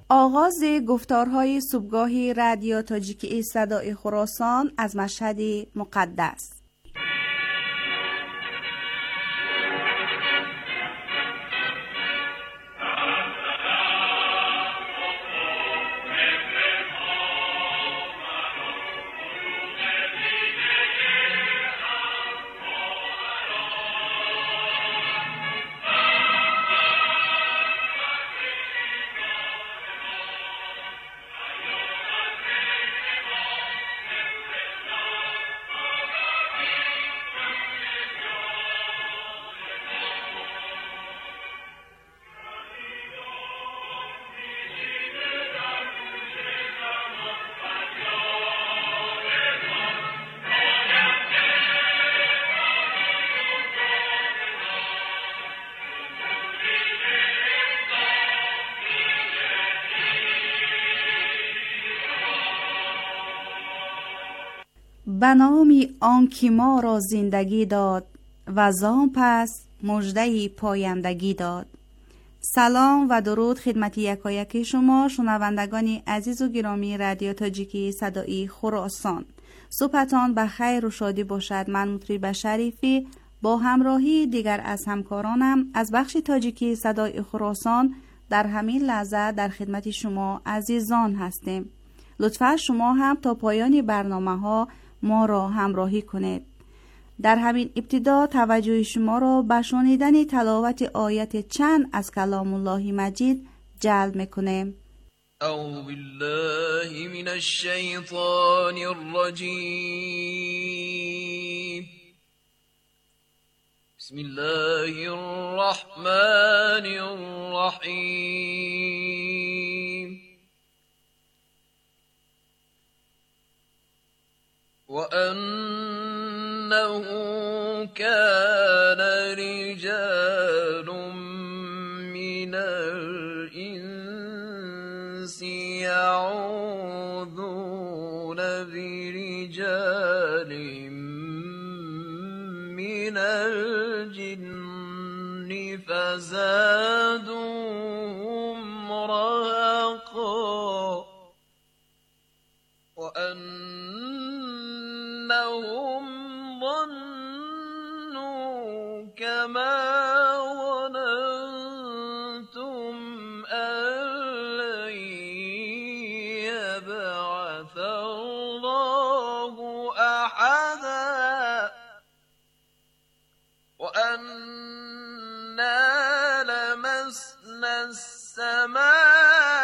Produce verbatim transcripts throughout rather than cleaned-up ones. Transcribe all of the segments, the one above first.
آغاز گفتارهای صبحگاهی رادیو تاجیکی صدای خراسان از مشهد مقدس. به نام آن که ما را زندگی داد و زان پس مژده پایندگی داد. سلام و درود خدمت یکایک شما شنوندگان عزیز و گرامی رادیو تاجیکی صدای خراسان. صبحتان به خیر و شادی باشد. من مطرب شریفی با همراهی دیگر از همکارانم از بخش تاجیکی صدای خراسان در همین لحظه در خدمت شما عزیزان هستیم. لطفا شما هم تا پایان برنامه ها ما را همراهی کنید. در همین ابتدا توجه شما را به شنیدن تلاوت آیت چند از کلام الله مجید جلب میکنیم. اعوذ بالله من الشیطان الرجیم. بسم الله الرحمن الرحیم. وَأَنَّهُ كَانَ رِجَالٌ مِّنَ الْإِنسِ يَعُوذُونَ بِرِجَالٍ مِّنَ الْجِنِّ فَزَادُوهُمْ رَهَقًا وَأَنَّ إنهم ظنوا كما ظننتم أن لن يبعث الله أحدا وأنا لمسنا السماء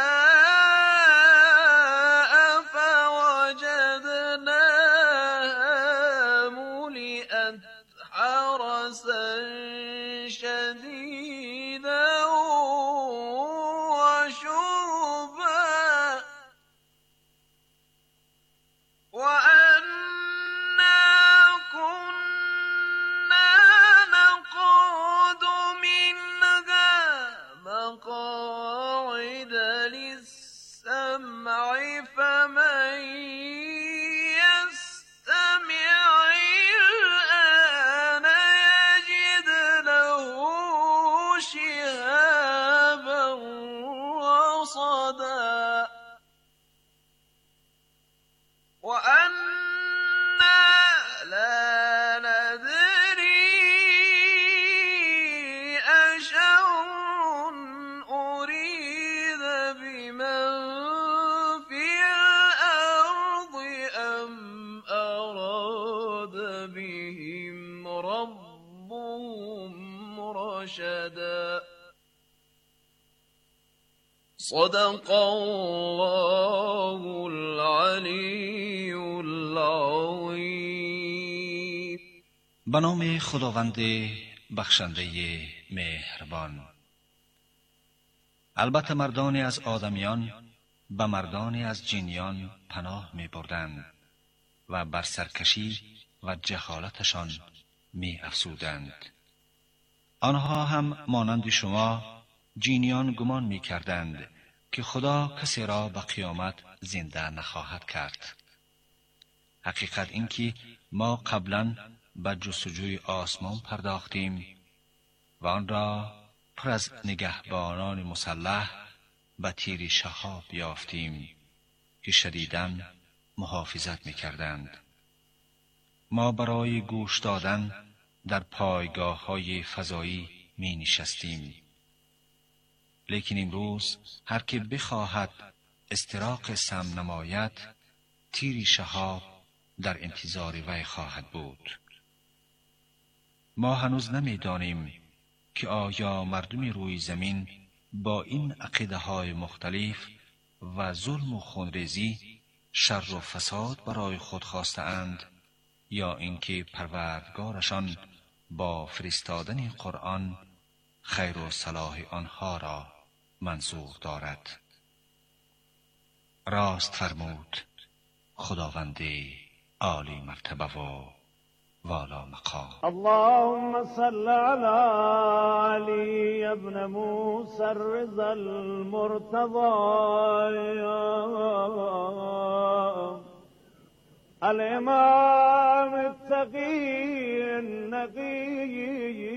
صدق الله العلی العظیم. به نام خداوند بخشنده مهربان. البته مردانی از آدمیان به مردانی از جنیان پناه می بردند و بر سرکشی و جهالتشان می افزودند. آنها هم مانند شما جنیان گمان می کردند که خدا کسی را به قیامت زنده نخواهد کرد. حقیقت این که ما قبلا به جستجوی آسمان پرداختیم و آن را پر از نگهبانان مسلح به تیر شهاب یافتیم که شدیداً محافظت می‌کردند. ما برای گوش دادن در پایگاه‌های فضایی می نشستیم. لیکن امروز هر که بخواهد استراق سم نماید، تیر شهاب در انتظار وی خواهد بود. ما هنوز نمی دانیم که آیا مردم روی زمین با این عقیده های مختلف و ظلم و خونریزی شر و فساد برای خود خواسته اند، یا اینکه پروردگارشان با فرستادن قرآن خیر و صلاح آنها را منظور دارد. راست فرمود خداوند عالی مرتبه و والا مقام. اللهم صل على علي ابن موسى الرضا المرتضى الإمام التقي النقي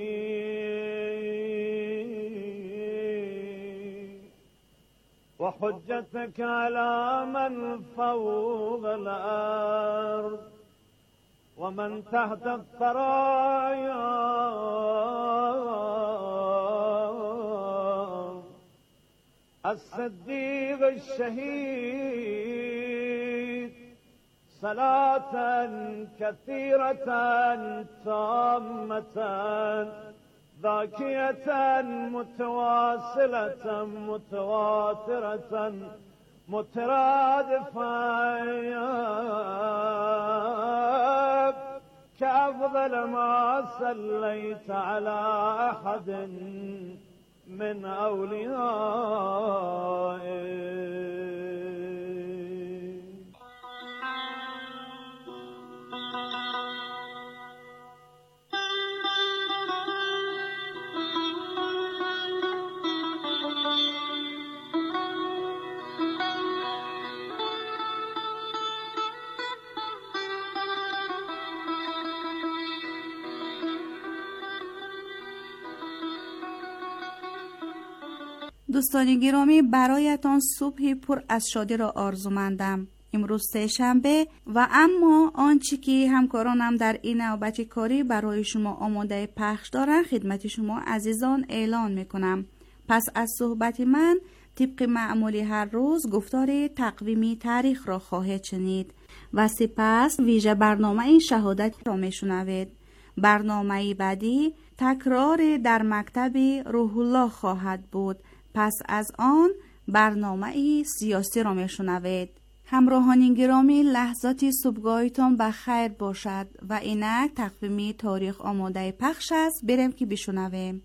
وحجتك على من فوق الأرض ومن تحت الثرايا الصديق الشهيد صلاة كثيرة تامة ذاكية متواصلة متواترة مترادفة كأفضل ما صليت على أحد من أوليائك. دوستان گرامی، برایتان صبحی پر از شادی را آرزومندم. امروز سه شنبه و اما آنچه که همکارانم در این نوبت کاری برای شما آماده پخش دارن خدمت شما عزیزان اعلان میکنم. پس از صحبت من طبق معمولی هر روز گفتار تقویمی تاریخ را خواهید شنید و سپس ویژه برنامه شهادت را میشنوید. برنامه بعدی تکرار در مکتب روح الله خواهد بود. پس از آن برنامه سیاسی را میشنوید. همراهان گرامی، لحظات صبحگاهتان بخیر باشد و اینک تقویم تاریخ آماده پخش است. بریم که بشنویم.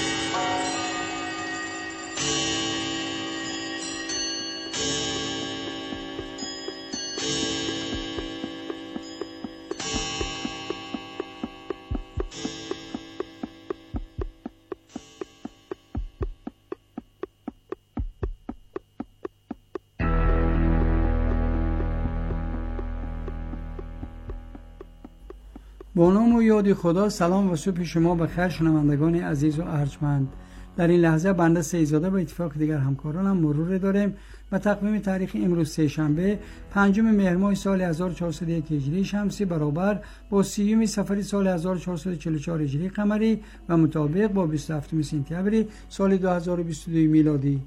با نام و یاد خدا. سلام و صبح شما بخیر شنوندگان عزیز و ارجمند. در این لحظه بنده سیدزاده به اتفاق دیگر همکارانم مرور داریم و تقویم تاریخ امروز سه شنبه پنجم مهر ماه سال هزار و چهارصد و یک هجری شمسی برابر با سیوم صفر سال هزار و چهارصد و چهل و چهار هجری قمری و مطابق با بیست و هفتم سپتامبر سال دو هزار و بیست و دو میلادی.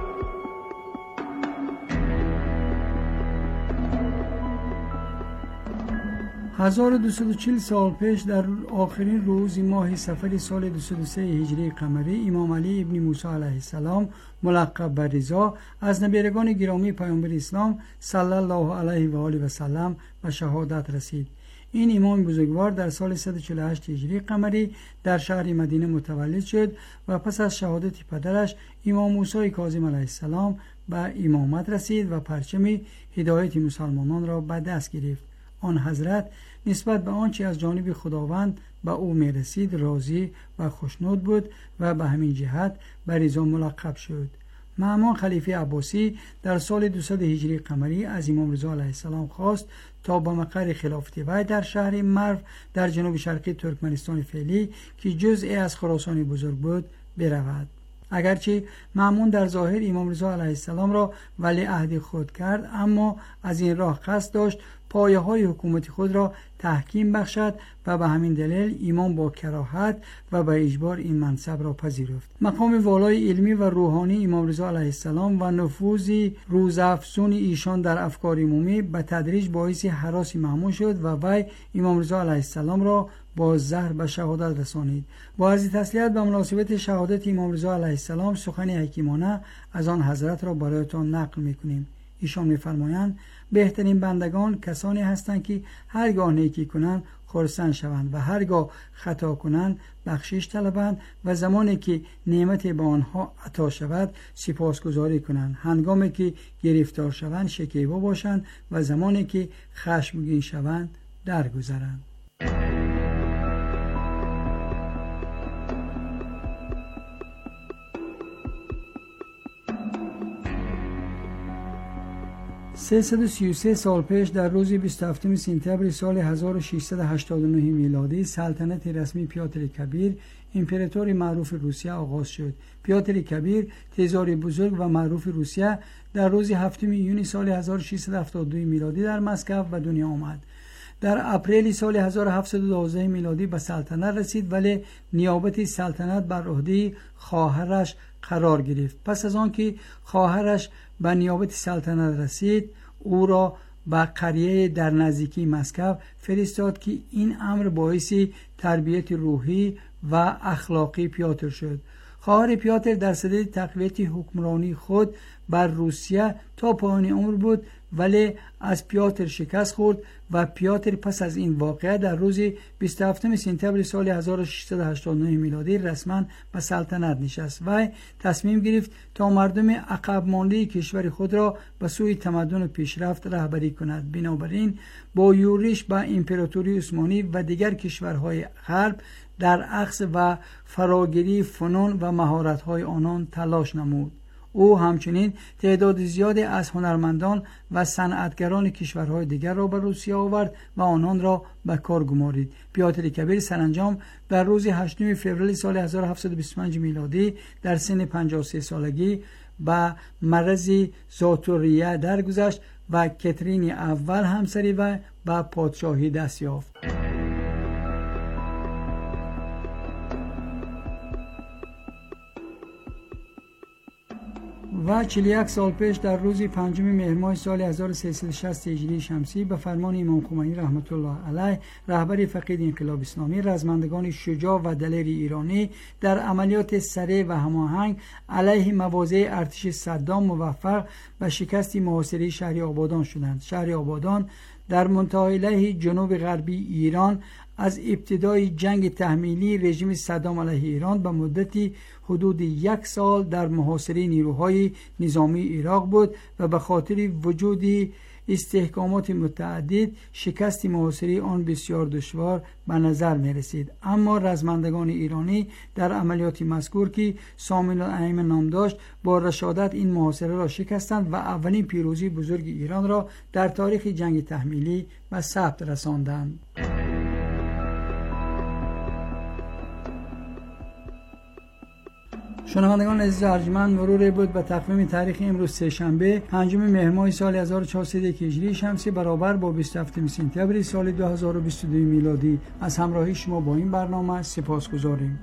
هزار و دویست و چهل سال پیش در آخرین روز ماه صفر سال دویست و سه هجری قمری امام علی ابن موسی علیه السلام ملقب به رضا از نبیرگان گرامی پیامبر اسلام صلی الله علیه و آله و سلم به شهادت رسید. این امام بزرگوار در سال صد و چهل و هشت هجری قمری در شهر مدینه متولد شد و پس از شهادت پدرش امام موسی کاظم علیه السلام به امامت رسید و پرچم هدایت مسلمانان را به دست گرفت. آن حضرت نسبت به آنچه از جانب خداوند به او می رسید راضی و خوشنود بود و به همین جهت به رضا ملقب شد. مأمون خلیفه عباسی در سال دویست هجری قمری از امام رضا علیه السلام خواست تا به مقر خلافت وی در شهر مرو در جنوب شرقی ترکمنستان فعلی که جزئی از خراسان بزرگ بود برود. اگرچه مأمون در ظاهر امام رضا علیه السلام را ولی عهد خود کرد، اما از این راه قصد داشت پایه های حکومت خود را تحکیم بخشد و به همین دلیل امام با کراهت و به اجبار این منصب را پذیرفت. مقام والای علمی و روحانی امام رضا علیه السلام و نفوذ روزافزون ایشان در افکار عمومی به تدریج باعث هراس مأمون شد و وی امام رضا علیه السلام را با زهر به شهادت رسانید. با عرض تسلیت به مناسبت شهادت امام رضا علیه السلام سخن حکیمانه از آن حضرت را برایتان نقل می‌کنیم. ایشان می‌فرمایند بهترین بندگان کسانی هستند که هرگاه نیکی کنند خرسند شوند و هرگاه خطا کنند بخشش طلبند و زمانی که نعمت به آنها عطا شود سپاسگزاری کنند، هنگامی که گرفتار شوند شکیبا باشند و زمانی که خشمگین شوند درگذرند. سیصد و سی و سه سال پیش در روز بیست و هفتم سپتامبر سال هزار و ششصد و هشتاد و نه میلادی سلطنت رسمی پیاتر کبیر امپراتور معروف روسیه آغاز شد. پیاتر کبیر تزار بزرگ و معروف روسیه در روز هفتم یونیو سال هزار و ششصد و هفتاد و دو میلادی در مسکو به دنیا آمد. در اپریل سال هزار و هفتصد و دوازده میلادی به سلطنت رسید، ولی نیابت سلطنت بر عهده خواهرش قرار گرفت. پس از آن که خواهرش به نیابت سلطنت رسید، او را به قریه در نزدیکی مسکو فرستاد که این امر باعث تربیت روحی و اخلاقی پیاتر شد. خواهر پیاتر در صدد تقویت حکمرانی خود بر روسیه تا پایان عمر بود، ولی از پیاتر شکست خورد و پیاتر پس از این واقعه در روز بیست و هفتم سپتامبر سال هزار و ششصد و هشتاد و نه میلادی رسما به سلطنت نشست و تصمیم گرفت تا مردم عقب مانده کشور خود را به سوی تمدن و پیشرفت رهبری کند. بنابراین با یورش به امپراتوری عثمانی و دیگر کشورهای غرب در اخذ و فراگیری فنون و مهارت‌های آنان تلاش نمود. او همچنین تعداد زیادی از هنرمندان و صنعتگران کشورهای دیگر را به روسیه آورد و آنان را به کار گمارید. پیاتر کبیر سرانجام در روز هشتم فوریه سال هزار و هفتصد و بیست و پنج میلادی در سن پنجاه و سه سالگی به مرض ذات‌الریه درگذشت و کاترین اول همسری و به پادشاهی دست یافت. و چهل و یک سال پیش در روز پنجم مهر ماه سال هزار و سیصد و شصت هجری شمسی به فرمان امام خمینی رحمت الله علیه رهبر فقید انقلاب اسلامی، رزمندگان شجاع و دلیر ایرانی در عملیات سریع و هماهنگ علیه مواضع ارتش صدام موفق به شکست محاصره شهر آبادان شدند. شهر آبادان در منطقه علیه جنوب غربی ایران از ابتدای جنگ تحمیلی رژیم صدام علیه ایران به مدتی حدود یک سال در محاصره نیروهای نظامی عراق بود و به خاطر وجود استحکامات متعدد شکست محاصره آن بسیار دشوار به نظر می رسید. اما رزمندگان ایرانی در عملیات مذکور که سامین الائمه نام داشت با رشادت این محاصره را شکستند و اولین پیروزی بزرگ ایران را در تاریخ جنگ تحمیلی به ثبت رساندند. شنوندگان عزیز ارجمند، مرور بود به تقویم تاریخ امروز سه شنبه پنجم مهر ماه سال هزار و چهارصد و یک هجری شمسی برابر با بیست و هفتم سپتامبر سال دو هزار و بیست و دو میلادی از همراهی شما با این برنامه سپاسگزاریم.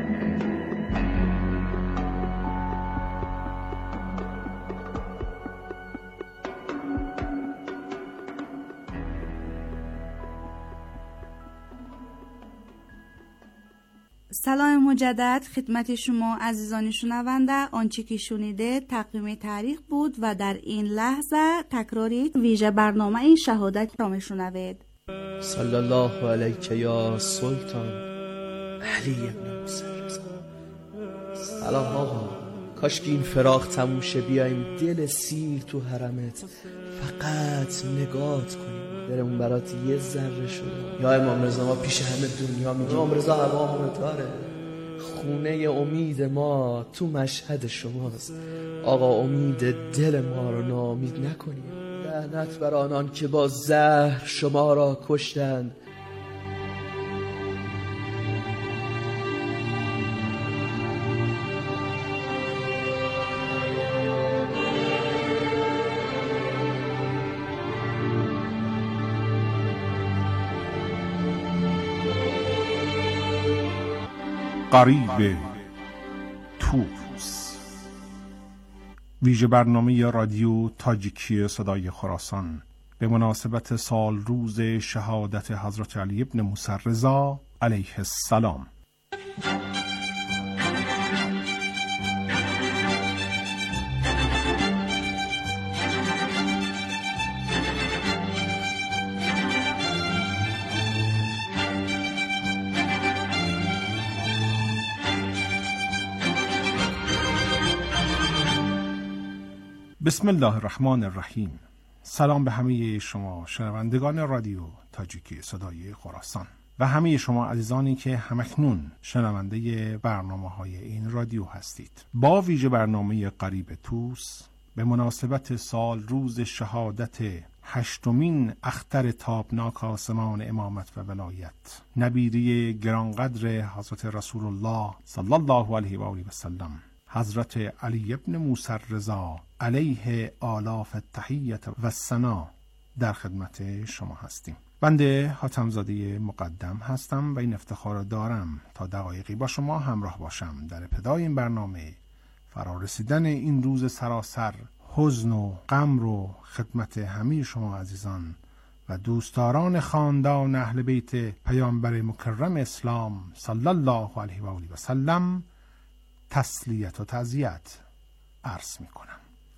سلام مجدد خدمت شما عزیزان شنونده. آنچه که شنیده تقویم تاریخ بود و در این لحظه تکراری ویژه برنامه این شهادت را میشنوید. صلی الله علیک یا سلطان علی ابن موسی رضا. سلام آقا، کاش که این فراق تموم شه بیایم دل سیر تو حرمت فقط نگات کنیم، درمون برات یه ذره شده. یا امام رضا، ما پیش همه دنیا میگیم امام رضا هوامون داره، خونه امید ما تو مشهد شماست. آقا امید دل ما رو ناامید نکنیم. لعنت بر آنان که با زهر شما را کشتند. قریب طوس، ویژه برنامه رادیو تاجیکی صدای خراسان به مناسبت سال روز شهادت حضرت علی ابن موسی رضا علیه السلام. بسم الله الرحمن الرحیم. سلام به همه شما شنوندگان رادیو تاجیکی صدای خراسان و همه شما عزیزانی که همکنون شنونده برنامه های این رادیو هستید. با ویژه برنامه قریب طوس به مناسبت سال روز شهادت هشتمین اختر تابناک آسمان امامت و ولایت، نبیری گرانقدر حضرت رسول الله صلی الله علیه و آله و سلم، حضرت علی ابن موسی رضا علیه آلاف التحیت و ثنا، در خدمت شما هستیم. بنده حاتم‌زاده مقدم هستم و این افتخار دارم تا دقایقی با شما همراه باشم در ابتدای این برنامه، فرارسیدن این روز سراسر حزن و غم رو خدمت همه شما عزیزان و دوستداران خاندان اهل بیت پیامبر مکرم اسلام صلی الله علیه و آله و سلم تسلیت و تعزیت عرض می کنم.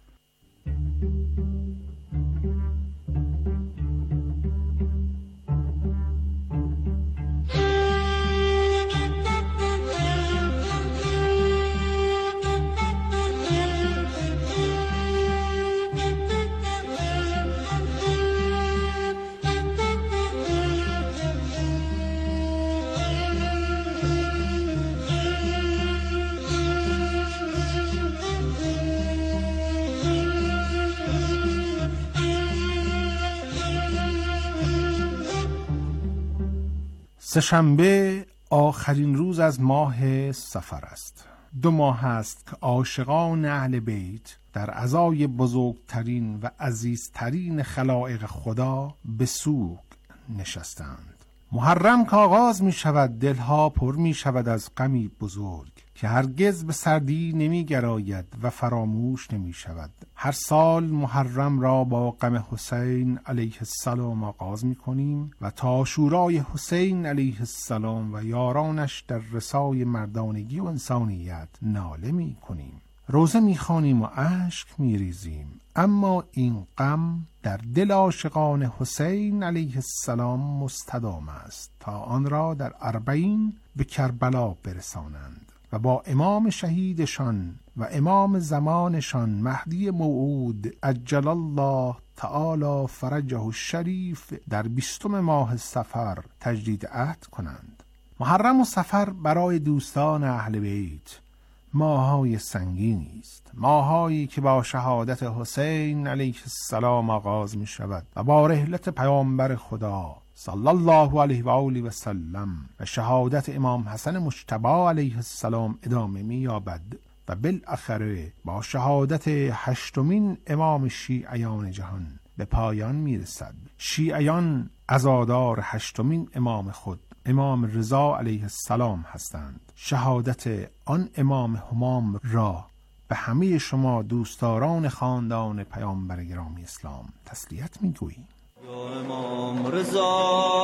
سه‌شنبه آخرین روز از ماه صفر است. دو ماه است که عاشقان اهل بیت در عزای بزرگترین و عزیزترین خلائق خدا به سوگ نشستند. محرم که آغاز می شود دلها پر می شود از غمی بزرگ که هرگز به سردی نمی گراید و فراموش نمی شود. هر سال محرم را با غم حسین علیه السلام آغاز می کنیم و تا شورای حسین علیه السلام و یارانش در رسای مردانگی و انسانیت ناله می کنیم. روزه می خوانیم و اشک می ریزیم، اما این غم در دل عاشقان حسین علیه السلام مستدام است تا آن را در اربعین به کربلا برسانند و با امام شهیدشان و امام زمانشان مهدی موعود عجل الله تعالی فرجه الشریف در بیستم ماه صفر تجدید عهد کنند. محرم و صفر برای دوستان اهل بیت ماهای سنگینی است، ماهایی که با شهادت حسین علیه السلام آغاز می شود و با رحلت پیامبر خدا صلی الله علیه و آله و سلم و شهادت امام حسن مجتبی علیه السلام ادامه می یابد و بالاخره با شهادت هشتمین امام شیعیان جهان به پایان می رسد. شیعیان عزادار هشتمین امام خود امام رضا علیه السلام هستند. شهادت آن امام همام را به همه شما دوستداران خاندان پیامبر گرامی اسلام تسلیت می گوییم. یا امام رضا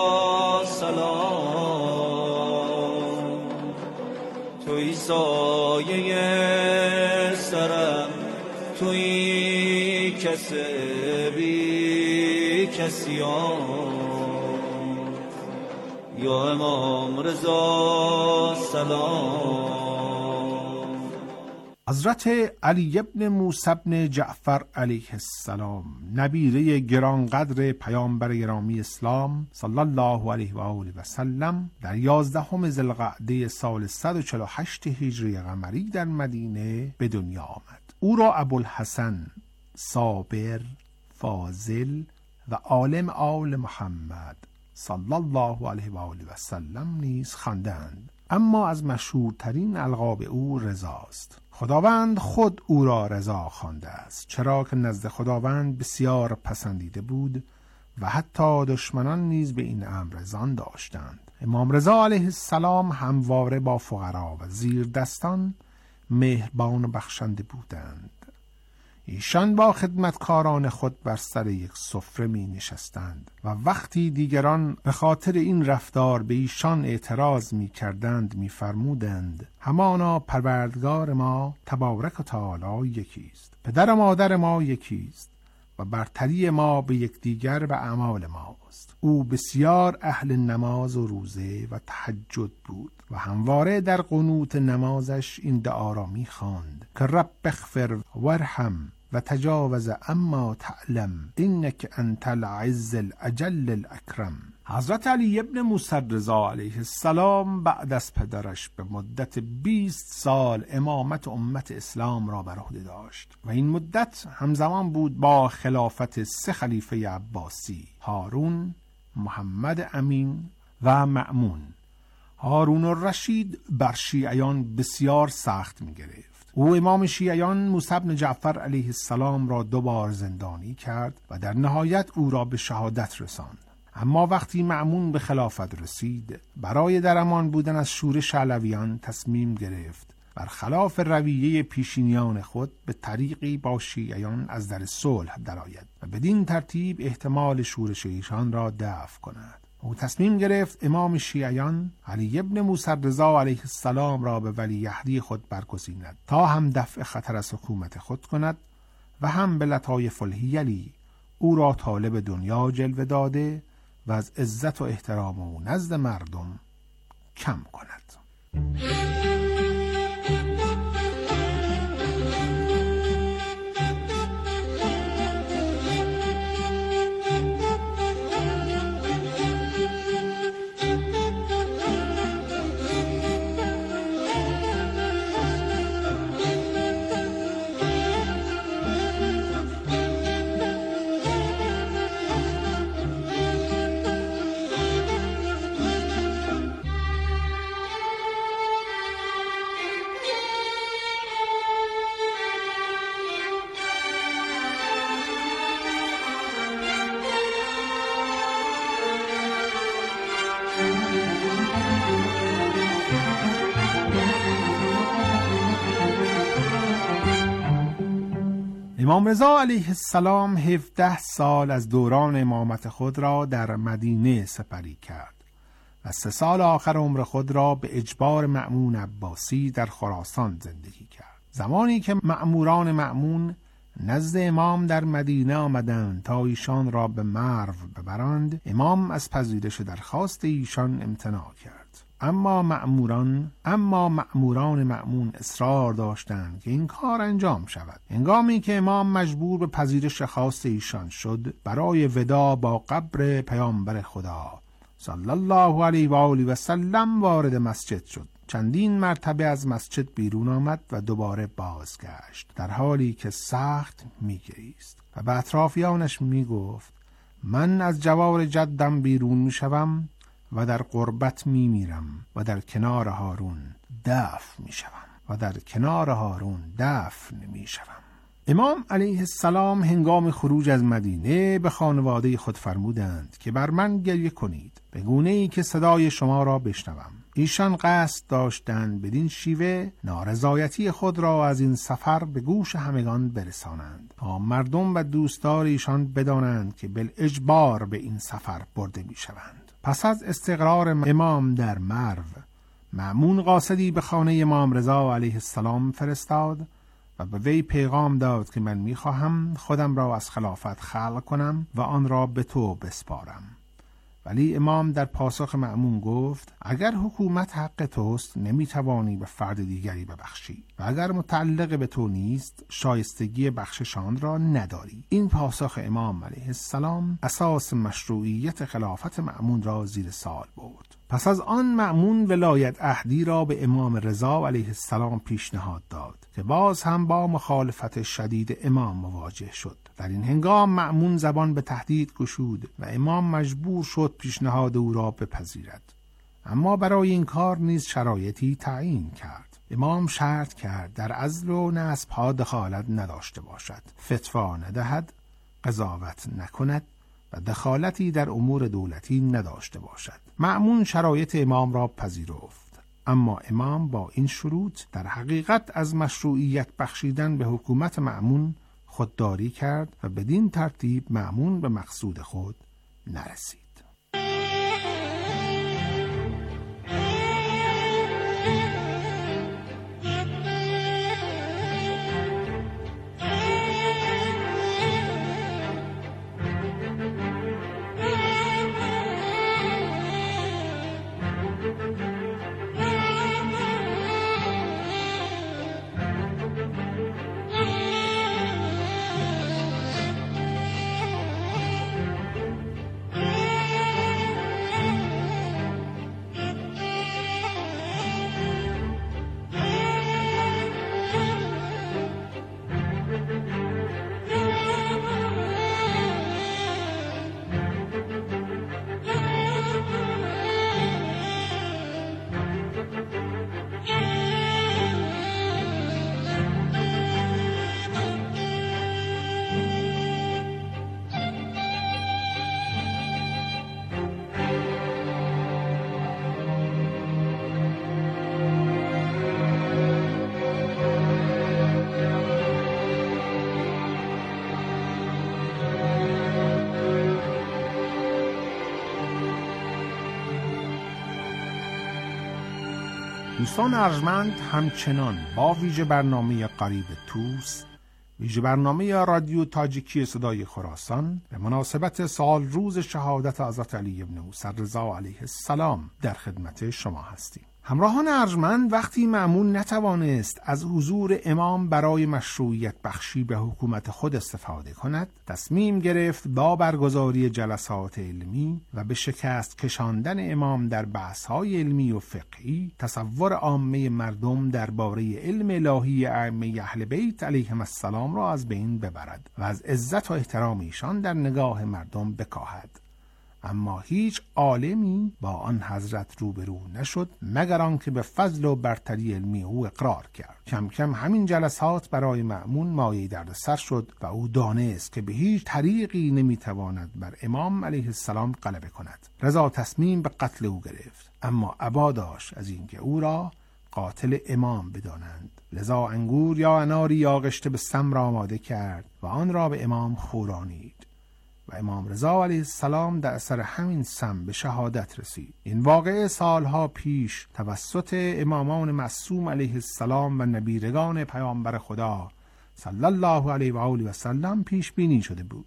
سلام، توی سایه سرم، توی کس بی کسیان. یا امام رضا سلام. حضرت علی ابن موسی ابن جعفر علیه السلام، نبیره گرانقدر پیامبر گرامی اسلام صلی الله علیه و آله و سلم، در یازدهم ذوالقعده سال صد و چهل و هشت هجری قمری در مدینه به دنیا آمد. او را ابوالحسن صابر، فاضل و عالم آل محمد صلی الله علیه و آله و سلم نیز خواندند، اما از مشهورترین القاب او رضاست. خداوند خود او را رضا خوانده است، چرا که نزد خداوند بسیار پسندیده بود و حتی دشمنان نیز به این امر ظن داشتند. امام رضا علیه السلام همواره با فقرا و زیر دستان مهربان و بخشنده بودند. ایشان با خدمتکاران خود بر سر یک سفره می نشستند و وقتی دیگران به خاطر این رفتار به ایشان اعتراض می کردند می فرمودند همانا پروردگار ما تبارک و تعالی یکیست، پدر و مادر ما یکیست و برتری ما به یکدیگر و اعمال ماست. او بسیار اهل نماز و روزه و تهجد بود و همواره در قنوت نمازش این دعا را می خواند که رب اغفر وارحم و تجاوز اما تعلم انک انت العز الاجل الاکرم. حضرت علی ابن موسی رضا علیه السلام بعد از پدرش به مدت بیست سال امامت امت اسلام را بر عهده داشت و این مدت همزمان بود با خلافت سه خلیفه عباسی، هارون، محمد امین و مأمون. هارون الرشید بر شیعیان بسیار سخت می گرفت. او امام شیعیان موسی بن جعفر علیه السلام را دو بار زندانی کرد و در نهایت او را به شهادت رساند. اما وقتی مأمون به خلافت رسید، برای در امان بودن از شورش علویان تصمیم گرفت برخلاف رویه پیشینیان خود به طریقی با شیعیان از در صلح درآید و بدین ترتیب احتمال شورش ایشان را دفع کند. او تصمیم گرفت امام شیعیان علی ابن موسی رضا علیه السلام را به ولیعهدی خود برگزیند تا هم دفع خطر از حکومت خود کند و هم به لطایف الحیلی او را طالب دنیا جلوه داده و از عزت و احترام او نزد مردم کم کند. امام رضا علیه السلام هفده سال از دوران امامت خود را در مدینه سپری کرد و سه سال آخر عمر خود را به اجبار مأمون عباسی در خراسان زندگی کرد. زمانی که مأموران مأمون نزد امام در مدینه آمدند تا ایشان را به مرو ببرند، امام از پذیرش درخواست ایشان امتناع کرد. اما مأموران اما مأموران مأمون اصرار داشتند که این کار انجام شود. هنگامی که امام مجبور به پذیرش خواست ایشان شد، برای وداع با قبر پیامبر خدا صلی الله علیه و آله و سلم وارد مسجد شد. چندین مرتبه از مسجد بیرون آمد و دوباره بازگشت، در حالی که سخت می‌گریست و به اطرافیانش میگفت من از جوار جدم بیرون میشوم و در غربت می میرم و در کنار هارون دفن می شوم و در کنار هارون دفن می شوم. امام علیه السلام هنگام خروج از مدینه به خانواده خود فرمودند که بر من گریه کنید به گونه‌ای که صدای شما را بشنوم. ایشان قصد داشتند بدین شیوه نارضایتی خود را از این سفر به گوش همگان برسانند تا مردم و دوستدار ایشان بدانند که بالاجبار به این سفر برده می شوند. پس از استقرار امام در مرو، مأمون قاصدی به خانه امام رضا علیه السلام فرستاد و به وی پیغام داد که من میخواهم خودم را از خلافت خلع کنم و آن را به تو بسپارم. ولی امام در پاسخ مأمون گفت اگر حکومت حق توست نمیتوانی به فرد دیگری ببخشی و اگر متعلق به تو نیست شایستگی بخششان را نداری. این پاسخ امام علیه السلام اساس مشروعیت خلافت مأمون را زیر سوال برد. پس از آن مأمون ولایت عهدی را به امام رضا علیه السلام پیشنهاد داد که باز هم با مخالفت شدید امام مواجه شد. در این هنگام مأمون زبان به تهدید گشود و امام مجبور شد پیشنهاد او را بپذیرد، اما برای این کار نیز شرایطی تعیین کرد. امام شرط کرد در عزل و نسب‌ها دخالت نداشته باشد، فتوا ندهد، قضاوت نکند و دخالتی در امور دولتی نداشته باشد. مأمون شرایط امام را پذیرفت، اما امام با این شروط در حقیقت از مشروعیت بخشیدن به حکومت مأمون خودداری کرد و بدین ترتیب مأمون به مقصود خود نرسید. دوستان ارجمند، همچنان با ویژه برنامه قریب توس، ویژه برنامه رادیو تاجیکی صدای خراسان به مناسبت سال روز شهادت حضرت علی ابن موسی رضا علیه السلام در خدمت شما هستیم. همراهان ارجمند، وقتی مأمون نتوانست از حضور امام برای مشروعیت بخشی به حکومت خود استفاده کند، تصمیم گرفت با برگزاری جلسات علمی و به شکست کشاندن امام در بحث‌های علمی و فقهی تصور عامه مردم درباره علم الهی ائمه اهل بیت علیهم السلام را از بین ببرد و از عزت و احترام ایشان در نگاه مردم بکاهد. اما هیچ عالمی با آن حضرت روبرو نشد مگر آنکه به فضل و برتری علمی او اقرار کرد. کم کم همین جلسات برای مأمون مایه دردسر شد و او دانست که به هیچ طریقی نمیتواند بر امام علیه السلام غلبه کند. رضا تصمیم به قتل او گرفت، اما ابا داشت از اینکه او را قاتل امام بدانند. لذا انگور یا اناری یا غشته به سم را آماده کرد و آن را به امام خورانید و امام رضا علیه السلام در اثر همین سم به شهادت رسید. این واقعه سالها پیش توسط امامان معصوم علیه السلام و نبیرگان پیامبر خدا صلی الله علیه و آله و سلم پیش بینی شده بود.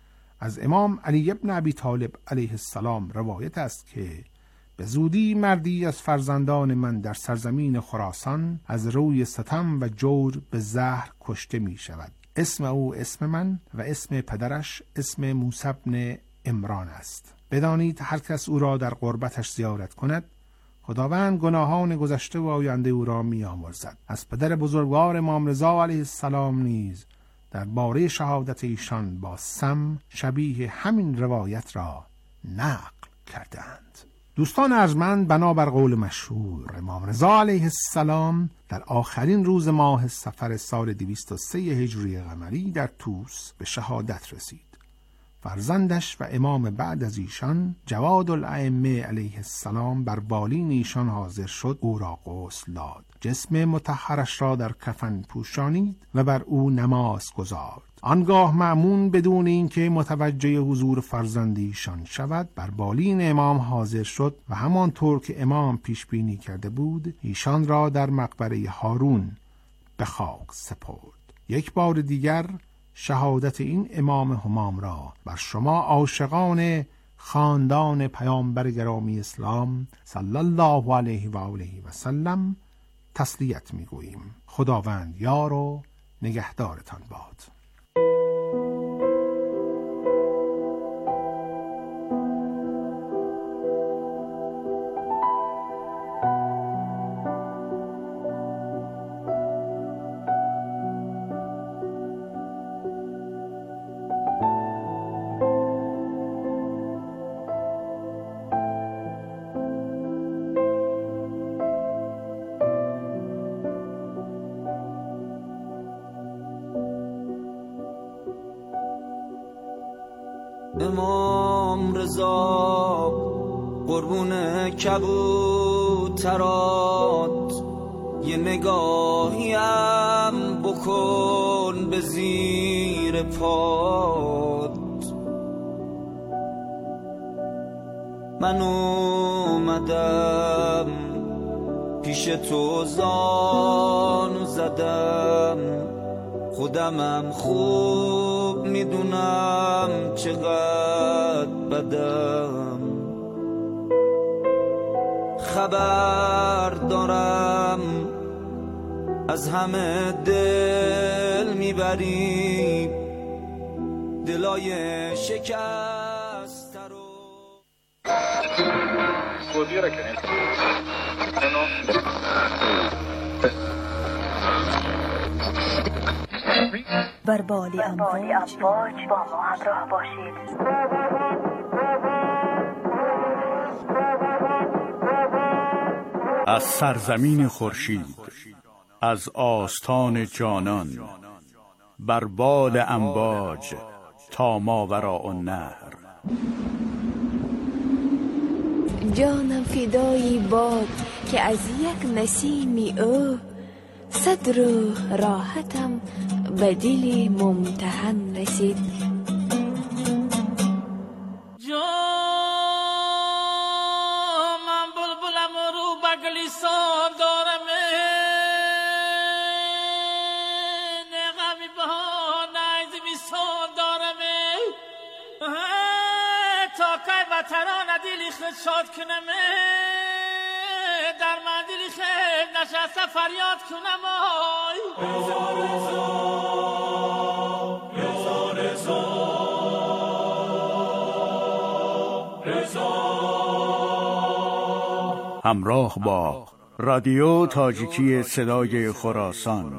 از امام علی ابن ابی طالب علیه السلام روایت است که به زودی مردی از فرزندان من در سرزمین خراسان از روی ستم و جور به زهر کشته می شود. اسم او اسم من و اسم پدرش اسم موسی بن عمران است. بدانید هر کس او را در قربتش زیارت کند، خداوند گناهان گذشته و آینده او را می آمرزد. از پدر بزرگوار امام رضا علیه السلام نیز در باره شهادت ایشان با سم شبیه همین روایت را نقل کردند. دوستان ارجمند، بنابر قول مشهور امام رضا علیه السلام در آخرین روز ماه صفر سال دویست و سه هجری قمری در توس به شهادت رسید. فرزندش و امام بعد از ایشان جواد الائمه علیه السلام بر بالین ایشان حاضر شد، او را غسل داد، جسم مطهرش را در کفن پوشانید و بر او نماز گزارد. آنگاه مأمون بدون اینکه متوجه حضور فرزند ایشان شود بر بالین امام حاضر شد و همانطور که امام پیش بینی کرده بود ایشان را در مقبره هارون به خاک سپرد. یک بار دیگر شهادت این امام همام را بر شما عاشقان خاندان پیامبر گرامی اسلام صلی الله علیه و آله و سلم تسلیت می‌گوییم. خداوند یار و نگهدارتان باد. امام رضا قربون کبوترات، یه نگاهیم بکن به زیر پات. من اومدم پیش تو زانو زدم، خودمم خوب میدونم چقدر بدم. خبر دارم از همه دل میبری، دلای شکست رو. بر بالی امواج با ما همراه باشید. از سرزمین خورشید، از آستان جانان، بر بال امواج تا ماوراء النهر. جانم فدای باد که از یک نسیمی او، صد روح راحتم به دل ممتحن رسید. من بلبلم رو بگلیسان دارم، نغمی بها نیز میسان دارم، تا که وطران دلی خود شاد کنم، در من دلی خود نشسته فریاد کنم. رضا رضا رضا رضا رضا. همراه با رادیو تاجیکی صدای خراسان.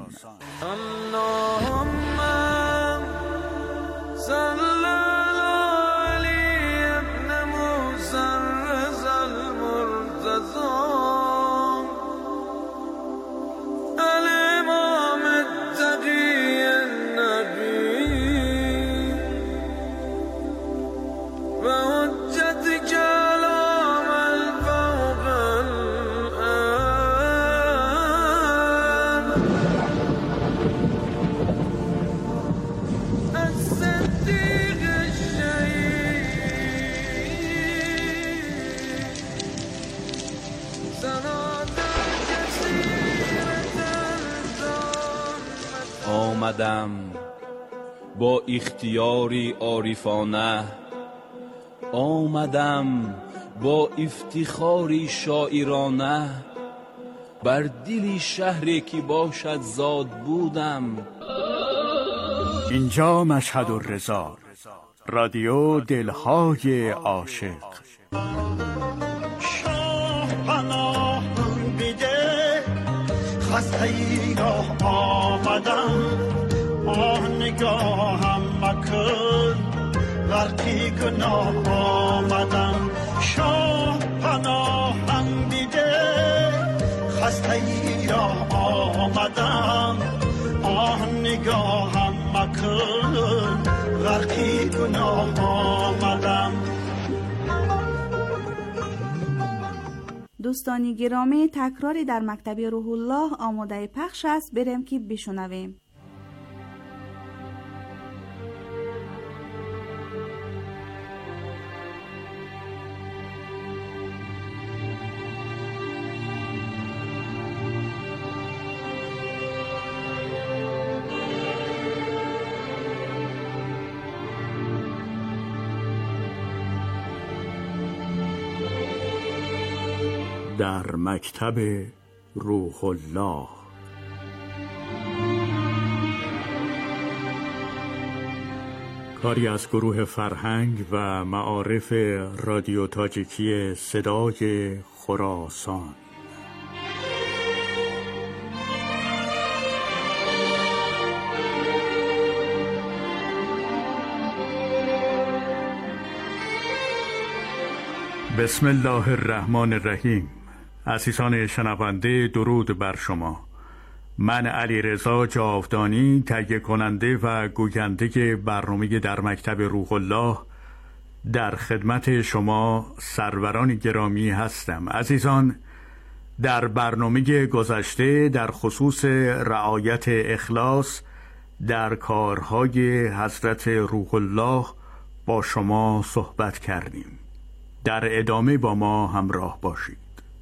آمدم با اختیاری عارفانه، آمدم با افتخاری شاعرانه، بر دل شهری که باشد زاد بودم. اینجا مشهد الرضا، رادیو دلهای عاشق. شاه پناه بیده خسته ای را آمدم، آه نگاهم مکن غرقی گناه آمدم. شاه پناهم بیده خسته ای را آمدم، آه نگاهم مکن غرقی گناه آمدم. دوستانی گرامی، تکراری در مکتب روح الله آماده پخش است، بریم که بشنویم. در مکتب روح الله. کاری از گروه فرهنگ و معارف رادیو تاجیکی صدای خراسان. بسم الله الرحمن الرحیم. عزیزان شنونده، درود بر شما. من علیرضا جاودانی، تهیه کننده و گوینده برنامه در مکتب روح الله، در خدمت شما سروران گرامی هستم. عزیزان، در برنامه گذشته در خصوص رعایت اخلاص در کارهای حضرت روح الله با شما صحبت کردیم. در ادامه با ما همراه باشید.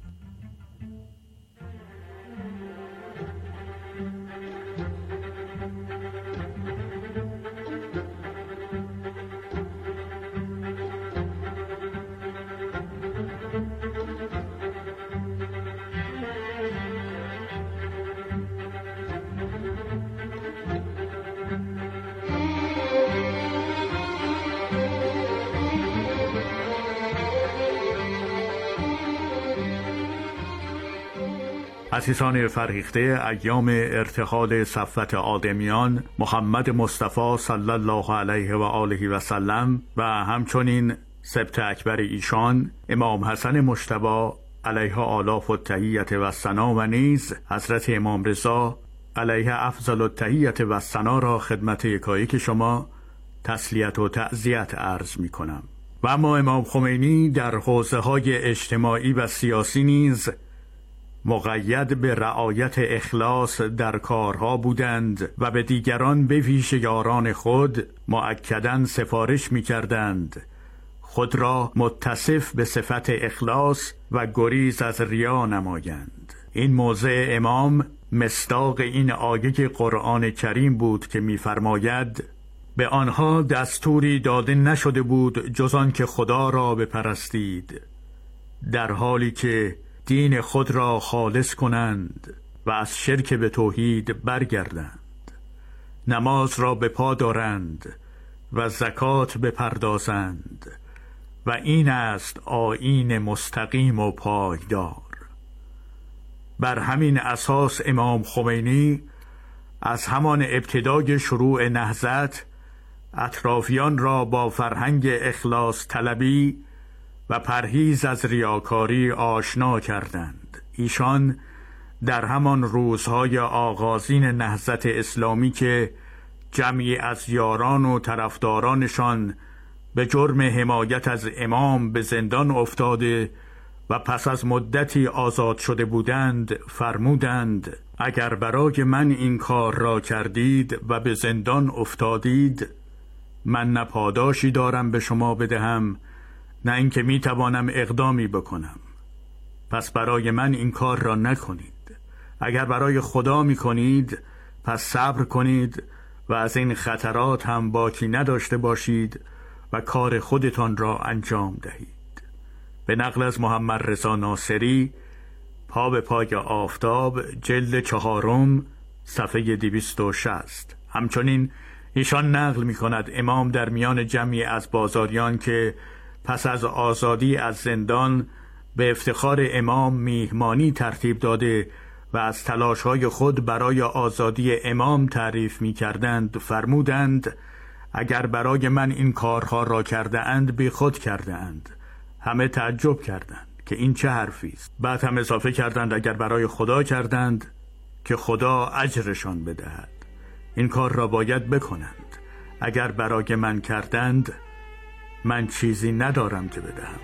عزیزان فرهیخته، ایام ارتحال صفوت آدمیان محمد مصطفی صلی الله علیه و آله و سلم و همچنین سبط اکبر ایشان امام حسن مجتبی علیه آلاف التحیت و ثنا و نیز حضرت امام رضا علیه افضل التحیت و ثنا را خدمت یکایک شما تسلیت و تعزیت عرض می کنم. و اما امام خمینی در حوزه های اجتماعی و سیاسی نیز مقید به رعایت اخلاص در کارها بودند و به دیگران به ویژه یاران خود مؤکداً سفارش می کردند خود را متصف به صفت اخلاص و گریز از ریا نمایند. این موضع امام مصداق این آیه قرآن کریم بود که می فرماید به آنها دستوری داده نشده بود جز آن که خدا را بپرستید، در حالی که دین خود را خالص کنند و از شرک به توحید برگردند، نماز را به پا دارند و زکات بپردازند و این است آیین مستقیم و پایدار. بر همین اساس امام خمینی از همان ابتدای شروع نهضت اطرافیان را با فرهنگ اخلاص طلبی و پرهیز از ریاکاری آشنا کردند. ایشان در همان روزهای آغازین نهضت اسلامی که جمعی از یاران و طرفدارانشان به جرم حمایت از امام به زندان افتاده و پس از مدتی آزاد شده بودند، فرمودند اگر برای من این کار را کردید و به زندان افتادید، من نه پاداشی دارم به شما بدهم نه اینکه می توانم اقدامی بکنم. پس برای من این کار را نکنید. اگر برای خدا می کنید پس صبر کنید و از این خطرات هم باکی نداشته باشید و کار خودتان را انجام دهید. به نقل از محمد رضا ناصری، پا به پای آفتاب، جلد چهارم، صفحه دویست و شصت. همچنین ایشان نقل می کند امام در میان جمعی از بازاریان که پس از آزادی از زندان به افتخار امام میهمانی ترتیب داده و از تلاش‌های خود برای آزادی امام تعریف می کردند، فرمودند اگر برای من این کارها را کرده اند بی خود کرده اند. همه تعجب کردند که این چه حرفی است. بعد هم اضافه کردند اگر برای خدا کردند که خدا اجرشان بدهد. این کار را باید بکنند. اگر برای من کردند من چیزی ندارم که بدهم.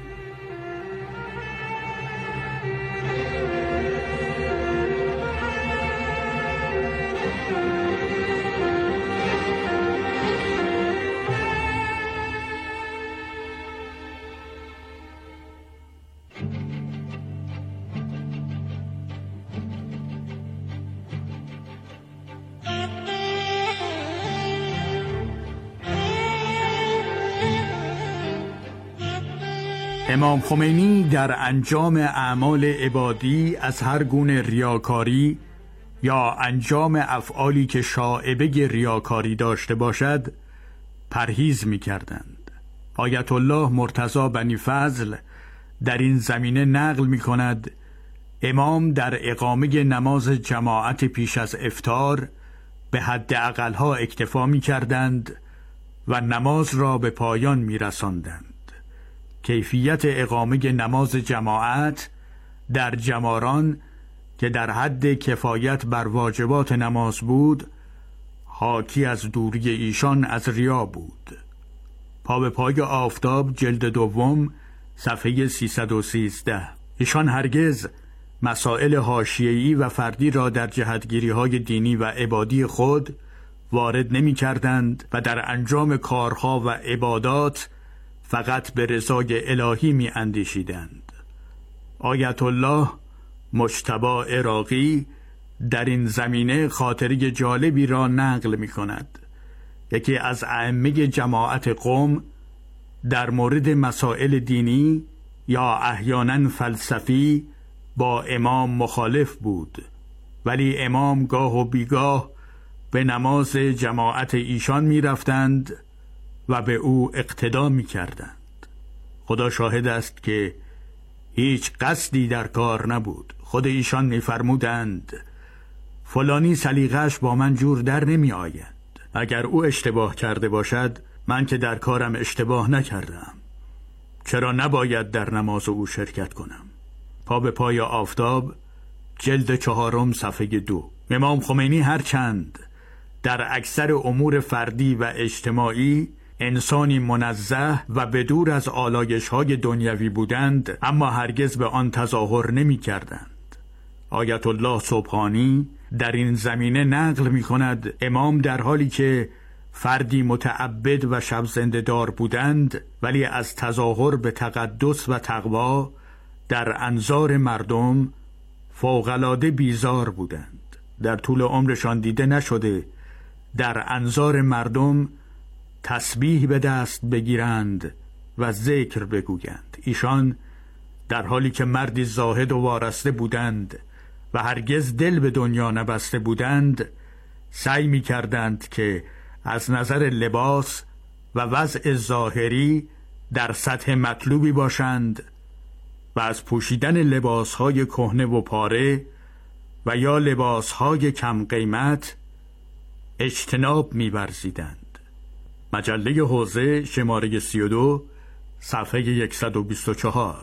امام خمینی در انجام اعمال عبادی از هر گونه ریاکاری یا انجام افعالی که شائبه ریاکاری داشته باشد پرهیز می کردند. آیت الله مرتضی بنی فضل در این زمینه نقل می کند امام در اقامه نماز جماعت پیش از افطار به حد اقلها اکتفا می کردند و نماز را به پایان می رساندند. کیفیت اقامه نماز جماعت در جماران که در حد کفایت بر واجبات نماز بود حاکی از دوری ایشان از ریا بود. پا به پای آفتاب جلد دوم صفحه سیصد و سیزده. ایشان هرگز مسائل حاشیه‌ای و فردی را در جهتگیری‌های دینی و عبادی خود وارد نمی‌کردند و در انجام کارها و عبادات فقط به رضای الهی می‌اندیشیدند. آیت الله مجتبی عراقی در این زمینه خاطره جالبی را نقل می‌کند. یکی از ائمه جماعت قم در مورد مسائل دینی یا احیانا فلسفی با امام مخالف بود، ولی امام گاه و بیگاه به نماز جماعت ایشان می رفتند و به او اقتدا می کردند. خدا شاهد است که هیچ قصدی در کار نبود. خود ایشان می فرمودند فلانی سلیقه‌اش با من جور در نمی آید. اگر او اشتباه کرده باشد، من که در کارم اشتباه نکردم، چرا نباید در نماز او شرکت کنم؟ پا به پای آفتاب جلد چهارم صفحه دو. امام خمینی هرچند در اکثر امور فردی و اجتماعی انسانی منزه و بدور از آلایش‌های دنیوی بودند، اما هرگز به آن تظاهر نمی کردند. آیت الله سبحانی در این زمینه نقل می کند امام در حالی که فردی متعبد و شب زنده دار بودند، ولی از تظاهر به تقدس و تقوا در انظار مردم فوق‌العاده بیزار بودند. در طول عمرشان دیده نشده در انظار مردم تسبیح به دست بگیرند و ذکر بگویند. ایشان در حالی که مردی زاهد و وارسته بودند و هرگز دل به دنیا نبسته بودند، سعی می کردند که از نظر لباس و وضع ظاهری در سطح مطلوبی باشند و از پوشیدن لباسهای کهنه و پاره و یا لباسهای کم قیمت اجتناب می ورزیدند. مجله حوزه شماره سی و دو صفحه صد و بیست و چهار.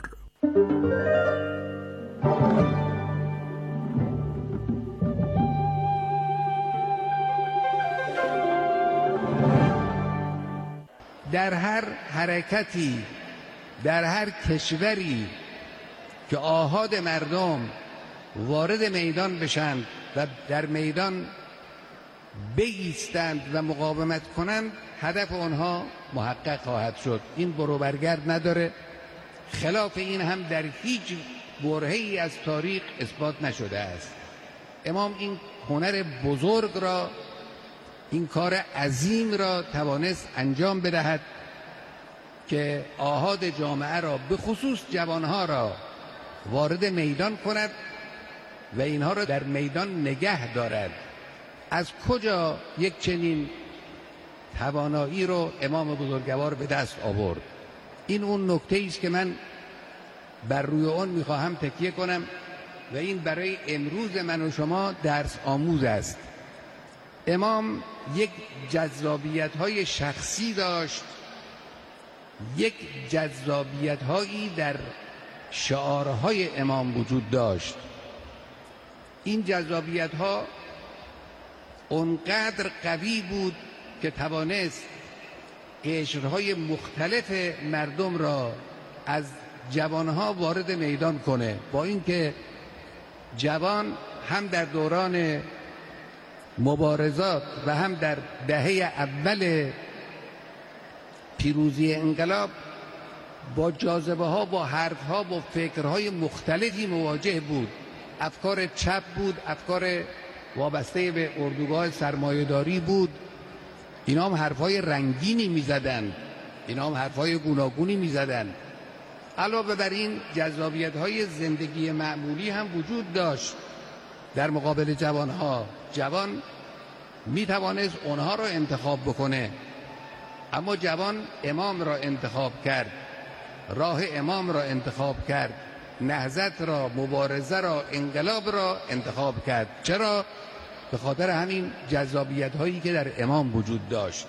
در هر حرکتی، در هر کشوری که آحاد مردم وارد میدان بشند و در میدان بایستند و مقاومت کنند، هدف آنها محقق خواهد شد. این برو برگرد نداره. خلاف این هم در هیچ برهه‌ای از تاریخ اثبات نشده است. امام این هنر بزرگ را، این کار عظیم را توانست انجام بدهد که آحاد جامعه را، به خصوص جوانها را وارد میدان کند و اینها را در میدان نگه دارد. از کجا یک چنین توانایی رو امام بزرگوار به دست آورد؟ این اون نکته است که من بر روی آن میخواهم تکیه کنم و این برای امروز من و شما درس آموز است. امام یک جذابیت‌های شخصی داشت، یک جذابیت‌هایی در شعارهای امام وجود داشت. این جذابیت‌ها اونقدر قوی بود که توانست قشرهای مختلف مردم را از جوانها وارد میدان کنه، با اینکه جوان هم در دوران مبارزات و هم در دهه اول پیروزی انقلاب با جاذبه ها، با حرف ها، با فکرهای مختلفی مواجه بود. افکار چپ بود، افکار وابسته به اردوگاه سرمایه‌داری بود. اینا هم حرفای رنگینی می‌زدند، اینا هم حرفای گوناگونی می‌زدند. علاوه بر این جذابیت‌های زندگی معمولی هم وجود داشت در مقابل جوانها. جوان می‌توانست اونها را انتخاب بکنه، اما جوان امام را انتخاب کرد، راه امام را انتخاب کرد، نهضت را، مبارزه را، انقلاب را انتخاب کرد. چرا؟ به خاطر همین جذابیت هایی که در امام وجود داشت.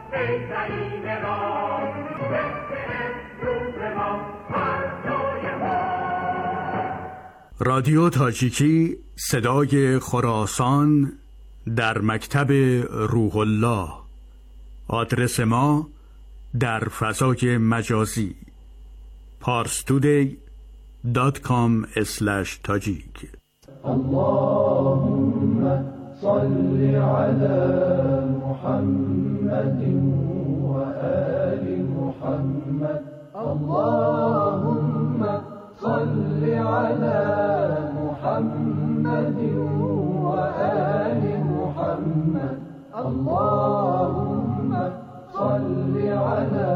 رادیو تاجیکی صدای خراسان در مکتب روح الله. آدرس ما در فضای مجازی پارستودی دات کام اسلش تاجیک. اللهم صل على محمد و آل محمد. اللهم صل على محمد و آل محمد. اللهم صل على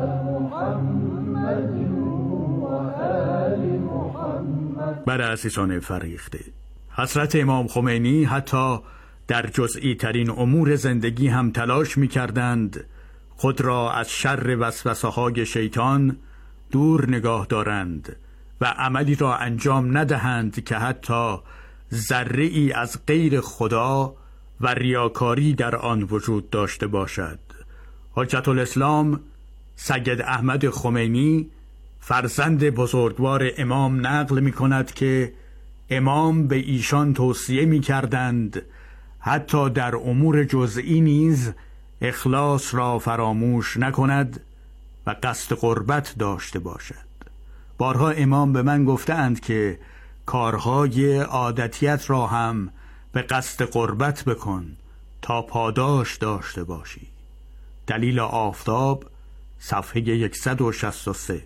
محمد و آل محمد. بر عزیزان فریخته، حضرت امام خمینی حتی در جزئی ترین امور زندگی هم تلاش می کردند خود را از شر وسوسه های شیطان دور نگاه دارند و عملی را انجام ندهند که حتی ذره ای از غیر خدا و ریاکاری در آن وجود داشته باشد. حجت الاسلام سید احمد خمینی فرزند بزرگوار امام نقل می کند که امام به ایشان توصیه می کردند حتی در امور جزئی نیز اخلاص را فراموش نکند و قصد قربت داشته باشد. بارها امام به من گفتند که کارهای عادتیت را هم به قصد قربت بکن تا پاداش داشته باشی. دلیل آفتاب صفحه صد و شصت و سه.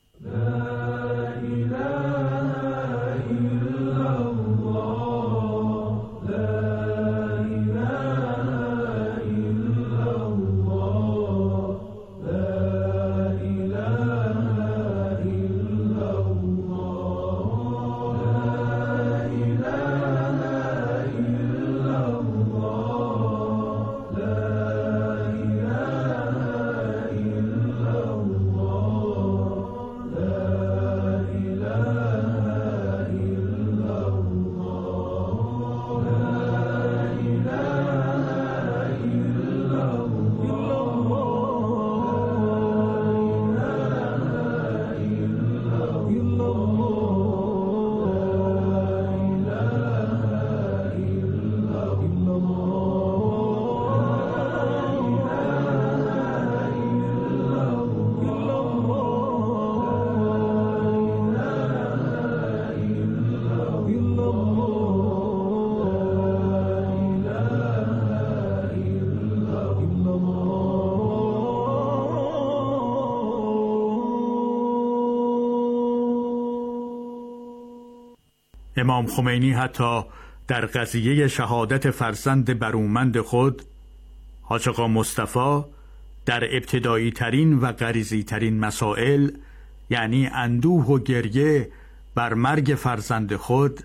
امام خمینی حتی در قضیه شهادت فرزند برومند خود حاج آقا مصطفی در ابتدایی ترین و غریزی ترین مسائل، یعنی اندوه و گریه بر مرگ فرزند خود،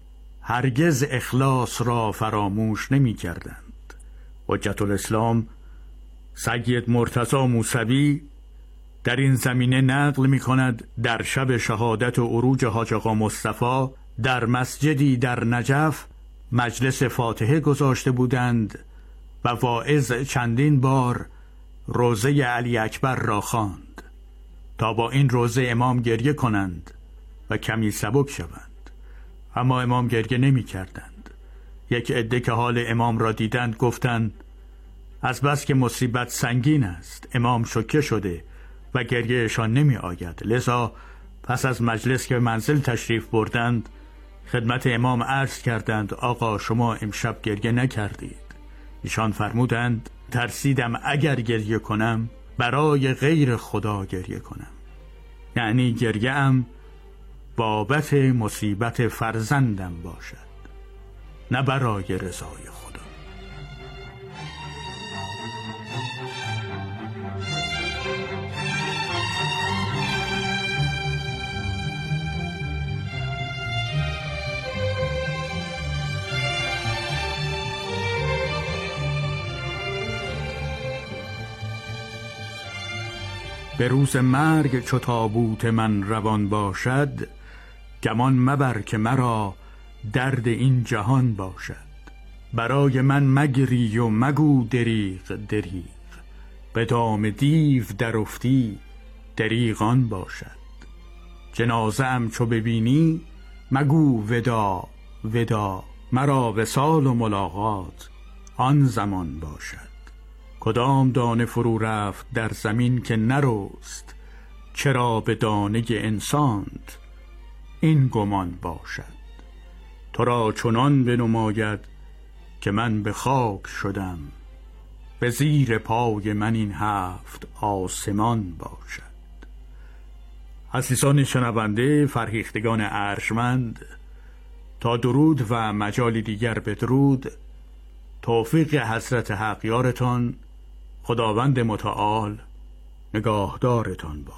هرگز اخلاص را فراموش نمی کردند. حجت الاسلام سید مرتضی موسوی در این زمینه نقل می کند در شب شهادت و عروج حاج آقا مصطفی در مسجدی در نجف مجلس فاتحه گذاشته بودند و واعظ چندین بار روزه علی اکبر را خواند تا با این روزه امام گریه کنند و کمی سبک شوند، اما امام گریه نمی کردند. یک عده که حال امام را دیدند گفتند از بس که مصیبت سنگین است امام شوکه شده و گریهشان نمی آید. لذا پس از مجلس که منزل تشریف بردند خدمت امام عرض کردند آقا شما امشب گریه نکردید. ایشان فرمودند ترسیدم اگر گریه کنم برای غیر خدا گریه کنم، یعنی گریه ام بابت مصیبت فرزندم باشد، نه برای رضای خدا. به روز مرگ چو تابوت من روان باشد، گمان مبر که مرا درد این جهان باشد. برای من مگری و مگو دریغ دریغ، به دام دیو درافتی دریغان باشد. جنازه ام چو ببینی مگو ودا ودا، مرا وصال و ملاقات آن زمان باشد. کدام دانه فرو رفت در زمین که نرست، چرا به دانه انساند این گمان باشد. تو را چنان بنماید که من به خاک شدم، به زیر پای من این هفت آسمان باشد. عزیزان شنونده فرهیختگان ارجمند، تا درود و مجال دیگر بدرود، توفیق حضرت حق یارتان، خداوند متعال نگاهدارتان باد.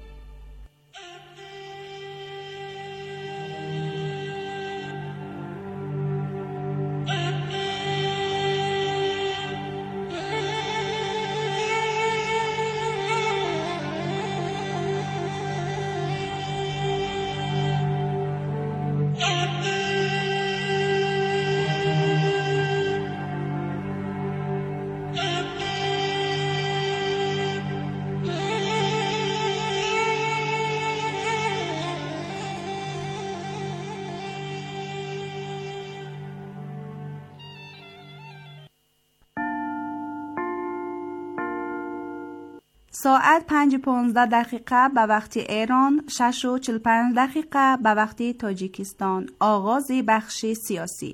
ساعت پنج پانزده دقیقه به وقت ایران، شش و چل پنج دقیقه به وقت تاجیکستان. آغاز بخش سیاسی.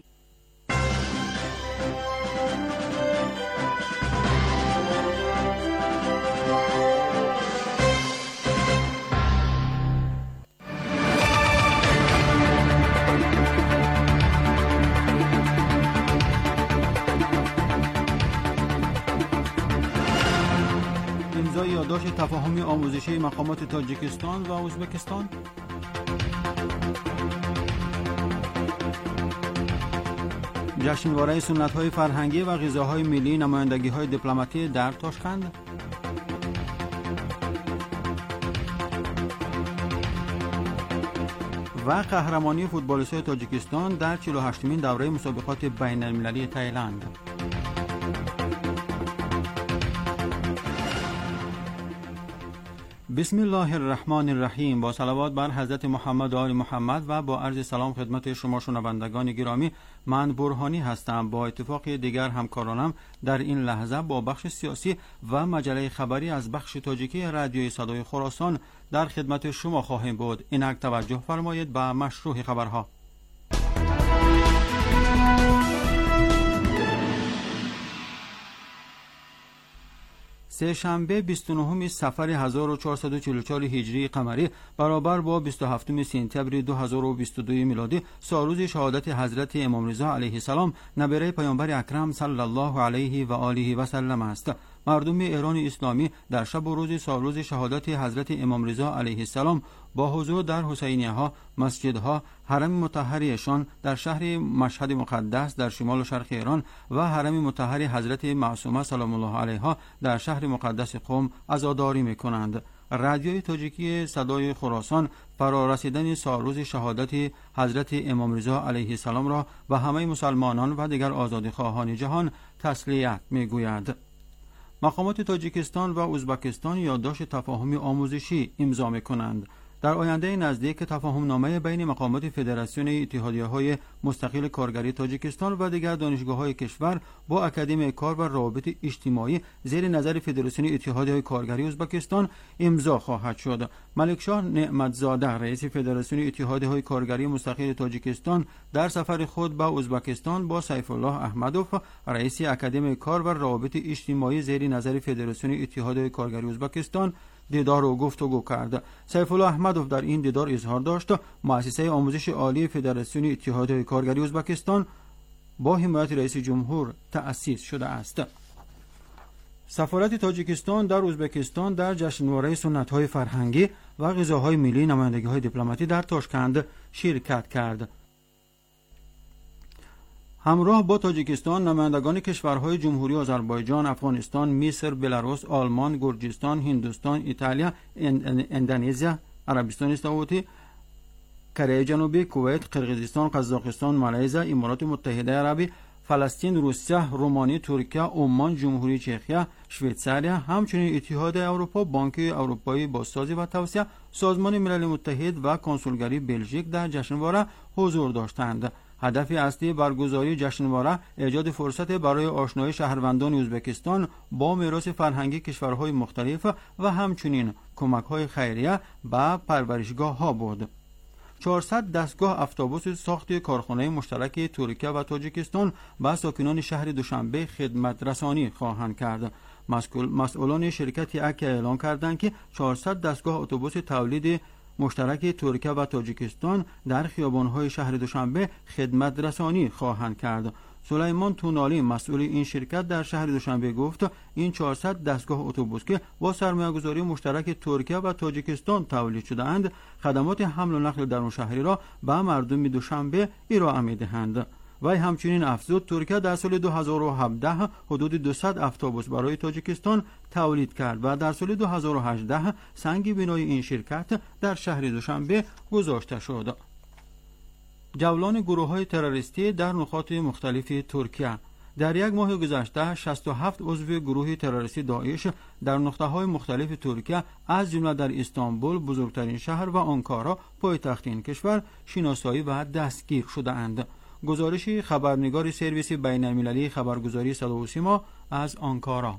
یادداشت تفاهمی آموزشی مقامات تاجیکستان و ازبکستان. جشنواره سنت‌های فرهنگی و غذاهای ملی نمایندگی‌های دیپلماتی در تاشکند. و قهرمانی فوتبالیست‌های تاجیکستان در چهل و هشتمین دوره مسابقات بین‌المللی تایلند. بسم الله الرحمن الرحیم. با صلوات بر حضرت محمد و آل محمد و با عرض سلام خدمت شما شنوندگان گرامی، من برهانی هستم. با اتفاق دیگر همکارانم در این لحظه با بخش سیاسی و مجله خبری از بخش تاجیکی رادیوی صدای خراسان در خدمت شما خواهیم بود. اینک توجه فرمایید به مشروع خبرها. سه شنبه بیست و نهم صفر هزار و چهارصد و چهل و چهار هجری قمری برابر با بیست و هفتم سپتامبر دو هزار و بیست و دو میلادی سالروز شهادت حضرت امام رضا علیه السلام نبیره پیامبر اکرم صلی الله علیه و آله و سلم است. مردم ایران اسلامی در شب و روز سالروز شهادت حضرت امام رضا علیه السلام با حضور در حسینیه ها، مسجدها، حرم مطهر ایشان در شهر مشهد مقدس در شمال و شرق ایران و حرم مطهر حضرت معصومه سلام الله علیها در شهر مقدس قم عزاداری می‌کنند. رادیوی تاجیکی صدای خراسان فرارسیدن سالروز شهادت حضرت امام رضا علیه السلام را و همه مسلمانان و دیگر آزادیخواهان جهان تسلیت می‌گوید. مقامات تاجیکستان و ازبکستان یادداشت تفاهمی آموزشی امضا می‌کنند. در آینده نزدیک تفاهم نامه بین مقامات فدراسیون اتحادیه‌های مستقل کارگری تاجیکستان و دیگر دانشگاه‌های کشور با اکادمی کار و روابط اجتماعی زیر نظر فدراسیون اتحادیه‌های کارگری ازبکستان امضا خواهد شد. ملکشاه نعمتزاده رئیس فدراسیون اتحادیه‌های کارگری مستقل تاجیکستان در سفر خود به ازبکستان با سیف الله احمدوف رئیس اکادمی کار و روابط اجتماعی زیر نظر فدراسیون اتحادیه‌های کارگری ازبکستان دیدار و گفتگو کرد. سیف الله احمدوف در این دیدار اظهار داشت مؤسسه آموزش عالی فدراسیون اتحادیه کارگری ازبکستان با حمایت رئیس جمهور تأسیس شده است. سفارت تاجیکستان در ازبکستان در جشنواره سنت‌های فرهنگی و غذاهای ملی نمایندگی‌های دیپلماتی در تاشکند شرکت کرد. همراه با تاجیکستان نمایندگان کشورهای جمهوری آذربایجان، افغانستان، مصر، بلاروس، آلمان، گرجستان، هندوستان، ایتالیا، اندونزیا، عربستان سعودی، کره جنوبی، کویت، قرقیزستان، قزاقستان، مالزی، امارات متحده عربی، فلسطین، روسیه، رومانی، ترکیه، عمان، جمهوری چخیه، شویتزاریا، همچنین اتحاد اروپا، بانک اروپایی بازسازی و توسعه، سازمان ملل متحد و کنسولگری بلژیک در جشنواره حضور داشتند. هدف اصلی برگزاری جشنواره ایجاد فرصت برای آشنایی شهروندان ازبکستان با میراث فرهنگی کشورهای مختلف و همچنین کمک‌های خیریه به پرورشگاه‌ها بود. چهارصد دستگاه اتوبوس ساخت کارخانه مشترک ترکیه و تاجیکستان به ساکنان شهر دوشنبه خدمت رسانی خواهند کرد. مسئولان شرکت اکا اعلام کردند که چهارصد دستگاه اتوبوس تولید مشترک ترکیه و تاجیکستان در خیابان‌های شهر دوشنبه خدمت رسانی خواهند کرد. سلیمان تونالی مسئول این شرکت در شهر دوشنبه گفت این چهارصد دستگاه اتوبوس که با سرمایه‌گذاری مشترک ترکیه و تاجیکستان تولید شده اند خدمات حمل و نقل درون شهری را به مردم دوشنبه ارائه می‌دهند. وی همچنین افزود ترکیه در سال دو هزار و هفده حدود دویست اتوبوس برای تاجیکستان تولید کرد و در سال دو هزار و هجده سنگ بنای این شرکت در شهر دوشنبه گذاشته شد. جولان گروه‌های تروریستی در نقاط مختلف ترکیه. در یک ماه گذشته شصت و هفت عضو گروه تروریستی داعش در نقطه‌های مختلف ترکیه از جمله در استانبول بزرگترین شهر و آنکارا پایتخت این کشور شناسایی و دستگیر شده‌اند. گزارش خبرنگار سرویس بین‌المللی خبرگزاری صدا و سیما از آنکارا.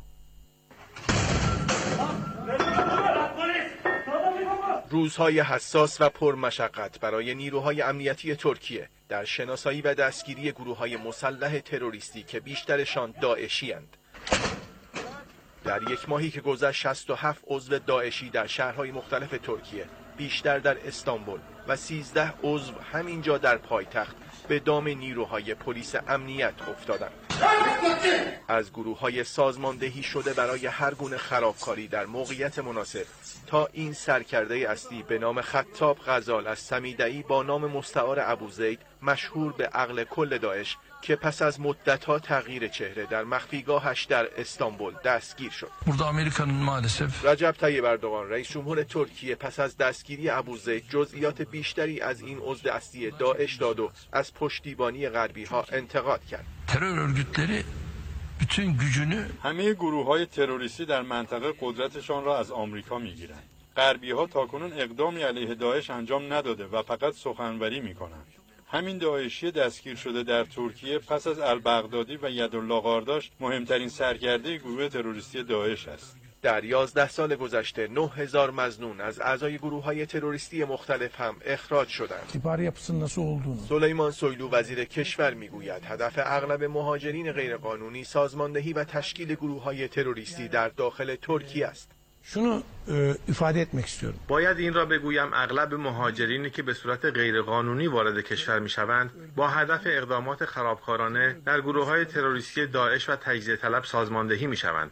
روزهای حساس و پرمشقت برای نیروهای امنیتی ترکیه در شناسایی و دستگیری گروه‌های مسلح تروریستی که بیشترشان داعشی اند. در یک ماهی که گذشت شصت و هفت عضو داعشی در شهرهای مختلف ترکیه، بیشتر در استانبول و سیزده عضو همینجا در پایتخت به دام نیروهای پلیس امنیت افتادند. از گروه‌های سازماندهی شده برای هر گونه خرابکاری در موقعیت مناسب تا این سرکرده اصلی به نام خطاب غزال از سمیدعی با نام مستعار ابوزید مشهور به عقل کل داعش که پس از مدت‌ها تغییر چهره در مخفیگاهش در استانبول دستگیر شد. رجب طیب اردوغان رئیس جمهور ترکیه پس از دستگیری ابوزید جزئیات بیشتری از این عضو اصلی داعش داد و از پشتیبانی غربی‌ها انتقاد کرد. terör örgütleri bütün gücünü همه گروه‌های تروریستی در منطقه قدرتشان را از آمریکا می‌گیرند. غربی‌ها تاکنون اقدامی علیه داعش انجام نداده و فقط سخنوری می‌کنند. همین داعشی دستگیر شده در ترکیه پس از البغدادی و یدالله قارداش مهمترین سرکرده گروه تروریستی داعش است. در یازده سال گذشته نه هزار مظنون از اعضای گروه‌های تروریستی مختلف هم اخراج شدند. سلیمان سویلو وزیر کشور میگوید هدف اغلب مهاجرین غیرقانونی سازماندهی و تشکیل گروه‌های تروریستی در داخل ترکیه است. şunu ifade etmek istiyorum. باید این را بگویم اغلب مهاجرینی که به صورت غیرقانونی وارد کشور میشوند با هدف اقدامات خرابکارانه در گروه‌های تروریستی داعش و تجزیه طلب سازماندهی میشوند.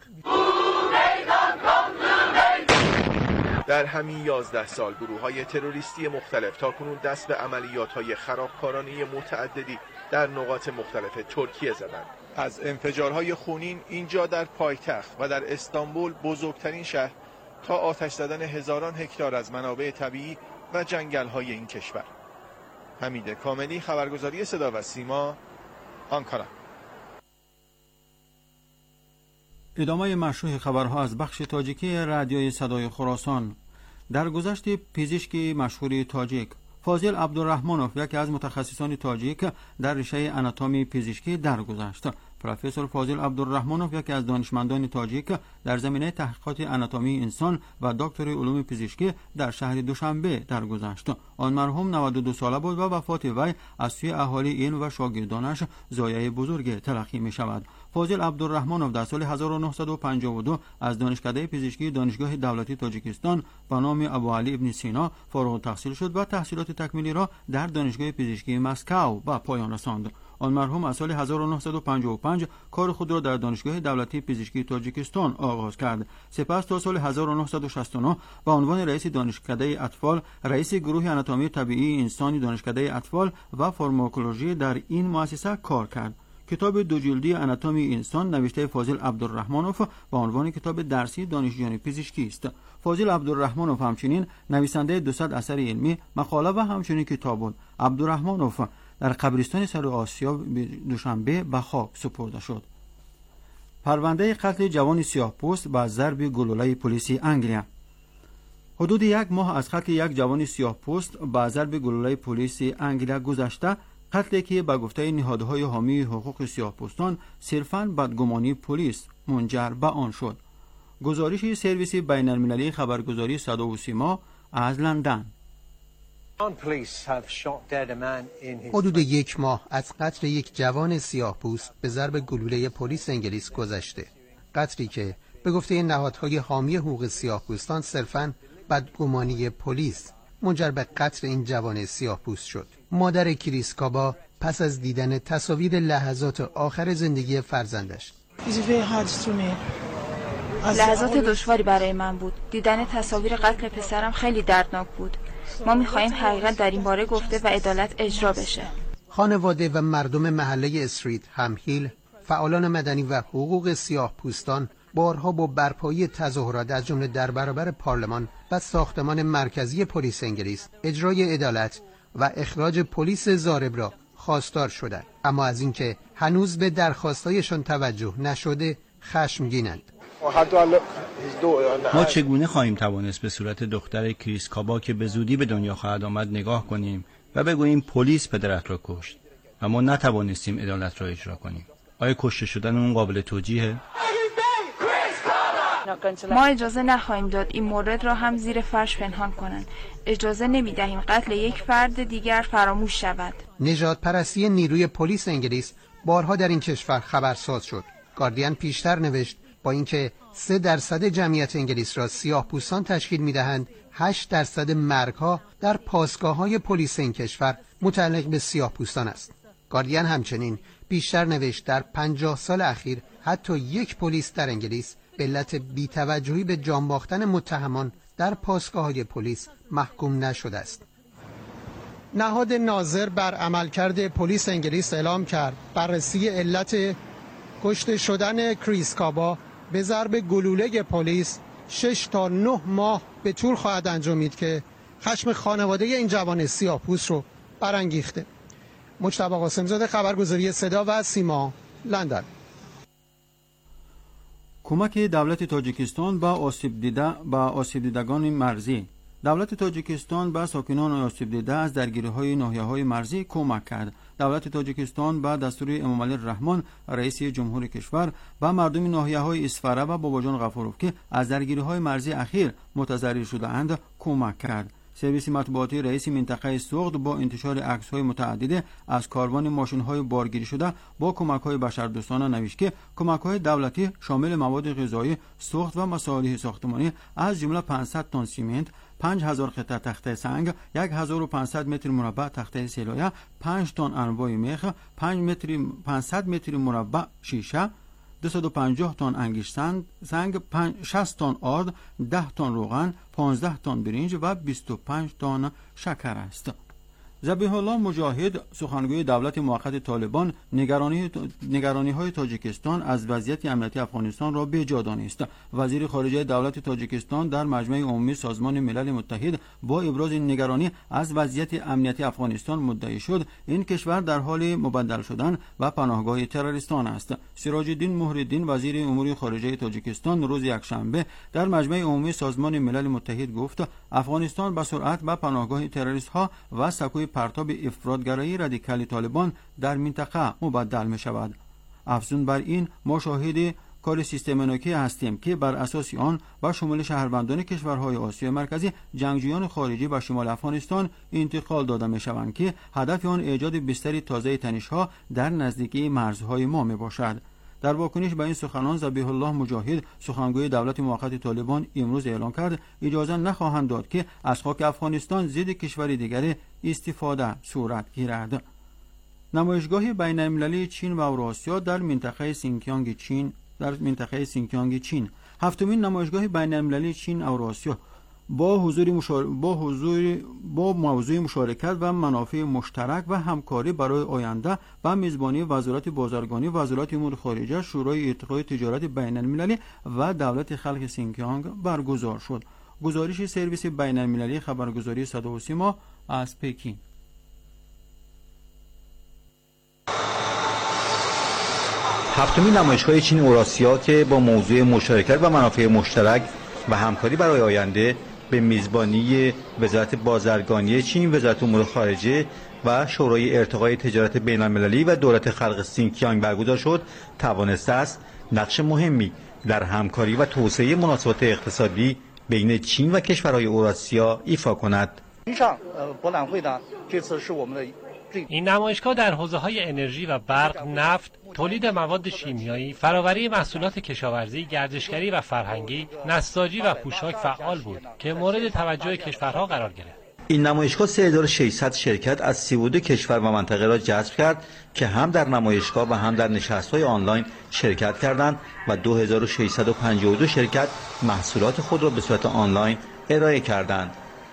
در همین یازده سال گروه‌های تروریستی مختلف تاکنون دست به عملیات‌های خرابکارانه متعددی در نقاط مختلف ترکیه زدند. از انفجارهای خونین اینجا در پایتخت و در استانبول بزرگترین شهر تا آتش زدن هزاران هکتار از منابع طبیعی و جنگل‌های این کشور. حمید کاملی، خبرگزاری صدا و سیما، آنکارا. ادامه مشروع خبرها از بخش تاجیکی رادیوی صدای خراسان. در گذشت پزشکی مشهور تاجیک فاضل عبدالرحمنوف یکی از متخصصان تاجیک در رشته آناتومی پزشکی درگذشت. پروفسور فاضل عبدالرحمنوف یکی از دانشمندان تاجیک در زمینه تحقیقات آناتومی انسان و دکتر علوم پزشکی در شهر دوشنبه درگذشت. آن مرحوم نود و دو ساله بود و وفات وی از سوی اهالی علم و شاگردانش ضایعه بزرگ تلقی می شود. فاضل عبدالرحمنوف در سال هزار و نهصد و پنجاه و دو از دانشکده پزشکی دانشگاه دولتی تاجیکستان به نام ابوعلی ابن سینا فارغ التحصیل شد و تحصیلات تکمیلی را در دانشگاه پزشکی مسکو به پایان رساند. آن مرحوم از سال هزار و نهصد و پنجاه و پنج کار خود را در دانشگاه دولتی پزشکی تاجیکستان آغاز کرد. سپس تا سال هزار و نهصد و شصت و نه به عنوان رئیس دانشکده اطفال، رئیس گروه آناتومی طبیعی انسانی دانشکده اطفال و فارماکولوژی در این مؤسسه کار کرد. کتاب دو جلدی آناتومی انسان نوشته فاضل عبدالرحمنوف با عنوان کتاب درسی دانشجویان پزشکی است. فاضل عبدالرحمنوف همچنین نویسنده دویست اثر علمی، مقاله و همچنین کتاب بود. عبدالرحمنوف در قبرستان سر آسیا دوشنبه به خاک سپرده شد. پرونده قتل جوان سیاه‌پوست با ضرب گلوله پلیس انگلیا. حدود یک ماه از قتل یک جوان سیاه‌پوست با ضرب گلوله پلیس انگلیا گذشته، قتلی که به گفته نهادهای حامی حقوق سیاه‌پوستان صرفاً بدگمانی پلیس منجر به آن شد. گزارش سرویس بین‌المللی خبرگزاری صدا و سیما از لندن. حدود یک ماه از قتل یک جوان سیاه‌پوست به ضرب گلوله پلیس انگلیس گذشته. قتلی که به گفته نهادهای حامی حقوق سیاه‌پوستان صرفاً بدگمانی پلیس منجر به قتل این جوان سیاه‌پوست شد. مادر کریس کابا پس از دیدن تصاویر لحظات آخر زندگی فرزندش: لحظات دشواری برای من بود. دیدن تصاویر قتل پسرم خیلی دردناک بود. ما می‌خواهیم حقیقت در این باره گفته و عدالت اجرا بشه. خانواده و مردم محله استریت همهیل، فعالان مدنی و حقوق سیاه‌پوستان بارها با برپایی تظاهرات از جمله در برابر پارلمان و ساختمان مرکزی پلیس انگلیس اجرای عدالت و اخراج پلیس ضارب را خواستار شدند، اما از اینکه هنوز به درخواستایشان توجه نشده خشمگینند. ما چگونه خواهیم توانست به صورت دختر کریس کابا که به زودی به دنیا خواهد آمد نگاه کنیم و بگوییم پلیس پدرت را کشت و ما نتوانستیم عدالت را اجرا کنیم؟ آیا کشته شدن اون قابل توجیهه؟ ما اجازه نخواهیم داد این مورد را هم زیر فرش پنهان کنند. اجازه نمیدهیم قتل یک فرد دیگر فراموش شود. نژاد پرستی نیروی پلیس انگلیس بارها در این کشور خبرساز شد. گاردین پیشتر نوشت با اینکه سه درصد جمعیت انگلیس را سیاه‌پوستان تشکیل می‌دهند، هشت درصد مرگ‌ها در پاسگاه‌های پلیس این کشور متعلق به سیاه‌پوستان است. گاردین همچنین بیشتر نوشت در پنجاه سال اخیر حتی یک پلیس در انگلیس به علت بی‌توجهی به جان باختن متهمان در پاسگاه‌های پلیس محکوم نشده است. نهاد ناظر بر عملکرد پلیس انگلیس اعلام کرد بررسی علت کشته شدن کریس کابا به ضرب گلوله پلیس شش تا نه ماه به طول خواهد انجامید که خشم خانواده این جوان سیاه‌پوست رو برانگیخته. مجتبی قاسم‌زاده، خبرگزاری صدا و سیما، لندن. کمک دولت تاجیکستان به آسیب دیده به آسیب دیدگان مرزی. دولت تاجیکستان به ساکنان آسیب دیده از درگیری‌های ناحیه‌های مرزی کمک کرد. دولت تاجیکستان به دستور امامعلی رحمان رئیس جمهور کشور به مردم ناحیه‌های اسفره و باباجان غفاروف که از درگیری‌های مرزی اخیر متضرر شده‌اند کمک کرد. سرویس مطبوعاتی رئیس منطقه سوخت با انتشار عکس‌های متعدد از کاروان ماشین‌های بارگیری شده با کمک‌های بشردوستانه نوشت که کمک‌های دولتی شامل مواد غذایی، سوخت و مصالح ساختمانی از جمله پانصد تن سیمنت، پنج هزار قطعه تخته سنگ، یک هزار و پانصد متر مربع تخته سلایه، پنج تن انواع میخ، پنج متر پانصد متر مربع شیشه، دویست و پنجاه تن انگشت سنگ، شصت تن آرد، ده تن روغن، پانزده تن برنج و بیست و پنج تن شکر است. ذبیح الله مجاهد، سخنگوی دولت موقت طالبان، نگرانی نگرانی های تاجیکستان از وضعیت امنیتی افغانستان را به جا دانست. وزیر خارجه دولت تاجیکستان در مجمع عمومی سازمان ملل متحد با ابراز نگرانی از وضعیت امنیتی افغانستان مدعی شد این کشور در حال مبدل شدن و پناهگاه تروریستان است. سراج الدین مهرالدین، وزیر امور خارجه تاجیکستان، روز یکشنبه در مجمع عمومی سازمان ملل متحد گفت افغانستان به سرعت به پناهگاه تروریست ها و سکوی پرتاب افراطگرایی رادیکال طالبان در منطقه مبدل می شود. افزون بر این ما شاهد کار سیستماتیکی هستیم که بر اساس آن با شمول شهروندان کشورهای آسیای مرکزی جنگجویان خارجی به شمال افغانستان انتقال داده می شوند که هدف آن ایجاد بستری تازه تنش‌ها در نزدیکی مرزهای ما می باشد. در واکنش به این سخنان ذبیح الله مجاهد، سخنگوی دولت موقت طالبان، امروز اعلام کرد اجازه نخواهند داد که از خاک افغانستان ضد کشور دیگری استفاده صورت گیرد. نمایشگاه بین‌المللی چین و اوراسیا در منطقه سینکیانگ چین در منطقه سینکیانگ چین هفتمین نمایشگاه بین‌المللی چین اوراسیا با حضور مشار... با حضور با موضوع مشارکت و منافع مشترک و همکاری برای آینده و میزبانی وزارت بازرگانی، وزارت امور خارجه، شورای ارتقای تجارت بین‌المللی و دولت خلق سینکیانگ برگزار شد. گزارش سرویس بین‌المللی خبرگزاری صدا و سیما از پکین. هفتمین نمایشگاه چین اوراسیا که با موضوع مشارکت و منافع مشترک و همکاری برای آینده به میزبانی وزارت بازرگانی چین، وزارت امور خارجه و شورای ارتقای تجارت بین‌المللی و دولت خلق سینکیانگ برگزار شد، توانسته است نقش مهمی در همکاری و توسعه مناسبات اقتصادی بین چین و کشورهای اوراسیا ایفا کند. این نمایشگاه در حوزه‌های انرژی و برق، نفت، تولید مواد شیمیایی، فراوری محصولات کشاورزی، گردشگری و فرهنگی، نساجی و پوشاک فعال بود که مورد توجه کشورها قرار گرفت. این نمایشگاه سه هزار و ششصد شرکت از سی و دو کشور و منطقه را جذب کرد که هم در نمایشگاه و هم در نشست‌های آنلاین شرکت کردند و دو هزار و ششصد و پنجاه و دو شرکت محصولات خود را به صورت آنلاین ارائه کردند.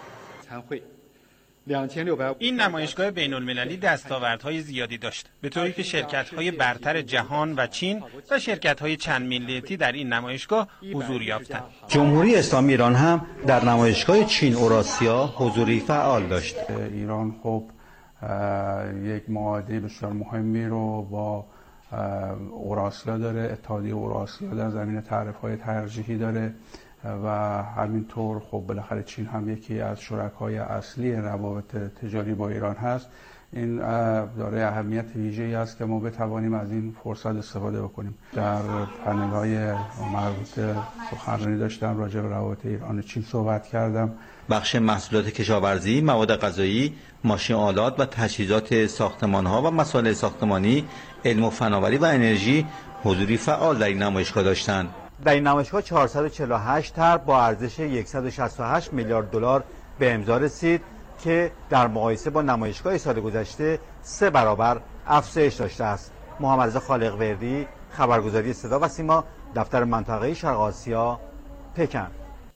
این نمایشگاه بین‌المللی دستاوردهای زیادی داشت، به طوری که شرکت‌های برتر جهان و چین و شرکت‌های چند ملیتی در این نمایشگاه حضور یافتند. جمهوری اسلامی ایران هم در نمایشگاه چین اوراسیا حضوری فعال داشت. ایران خب یک معاهده بسیار مهمی رو با اوراسیا داره، اتحادیه اوراسیا در زمینه تعرفه‌های ترجیحی داره و همینطور خب بالاخره چین هم یکی از شرکای اصلی روابط تجاری با ایران هست. این داره اهمیت ویژه‌ای است که ما بتوانیم از این فرصت استفاده بکنیم. در پنل‌های مربوطه سخنرانی داشتم، راجع به روابط ایران و چین صحبت کردم. بخش محصولات کشاورزی، مواد غذایی، ماشین آلات و تجهیزات ساختمان‌ها و مسائل ساختمانی، علم و فناوری و انرژی حضوری فعال در این نمایشگاه داشتند. در این نمایشگاه چهارصد و چهل و هشت طرح با ارزش صد و شصت و هشت میلیارد دلار به امضا رسید که در مقایسه با نمایشگاه سال گذشته سه برابر افزایش داشته است. محمد رضا خالق‌وردی، خبرگزاری صدا و سیما، دفتر منطقه شرق آسیا، پکن.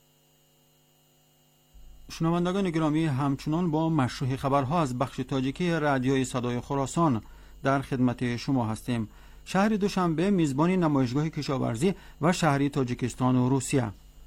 شنوندگان گرامی، همچنان با مشروح خبرها از بخش تاجیکی رادیوی صدای خراسان در خدمت شما هستیم. شهر دوشنبه میزبان نمایشگاه کشاورزی و شهری تاجیکستان و روسیه.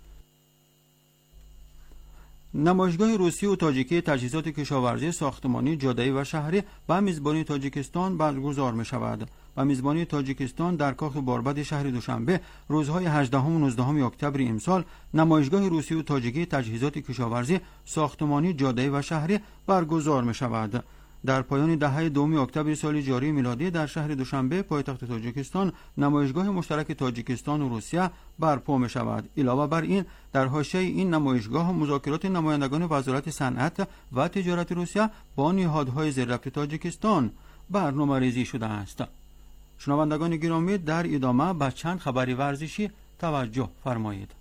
نمایشگاه روسیه و تاجیکی تجهیزات کشاورزی، ساختمانی، جاده‌ای و شهری و میزبانی تاجیکستان برگزار می شود. و میزبانی تاجیکستان در کاخ باربد شهر دوشنبه روزهای هجدهم و نوزدهم اکتبر امسال نمایشگاه روسیه و تاجیکی تجهیزات کشاورزی، ساختمانی، جاده‌ای و شهری برگزار می شود. در پایان دهه دوم اکتبر سال جاری میلادی در شهر دوشنبه پایتخت تاجیکستان نمایشگاه مشترک تاجیکستان و روسیه برپا می شود. علاوه بر این در حاشیه این نمایشگاه مذاکرات نمایندگان وزارت صنعت و تجارت روسیه با نهادهای زیرربط تاجیکستان برنامه‌ریزی شده است. شنوندگان گرامی، در ادامه به چند خبری ورزشی توجه فرمایید.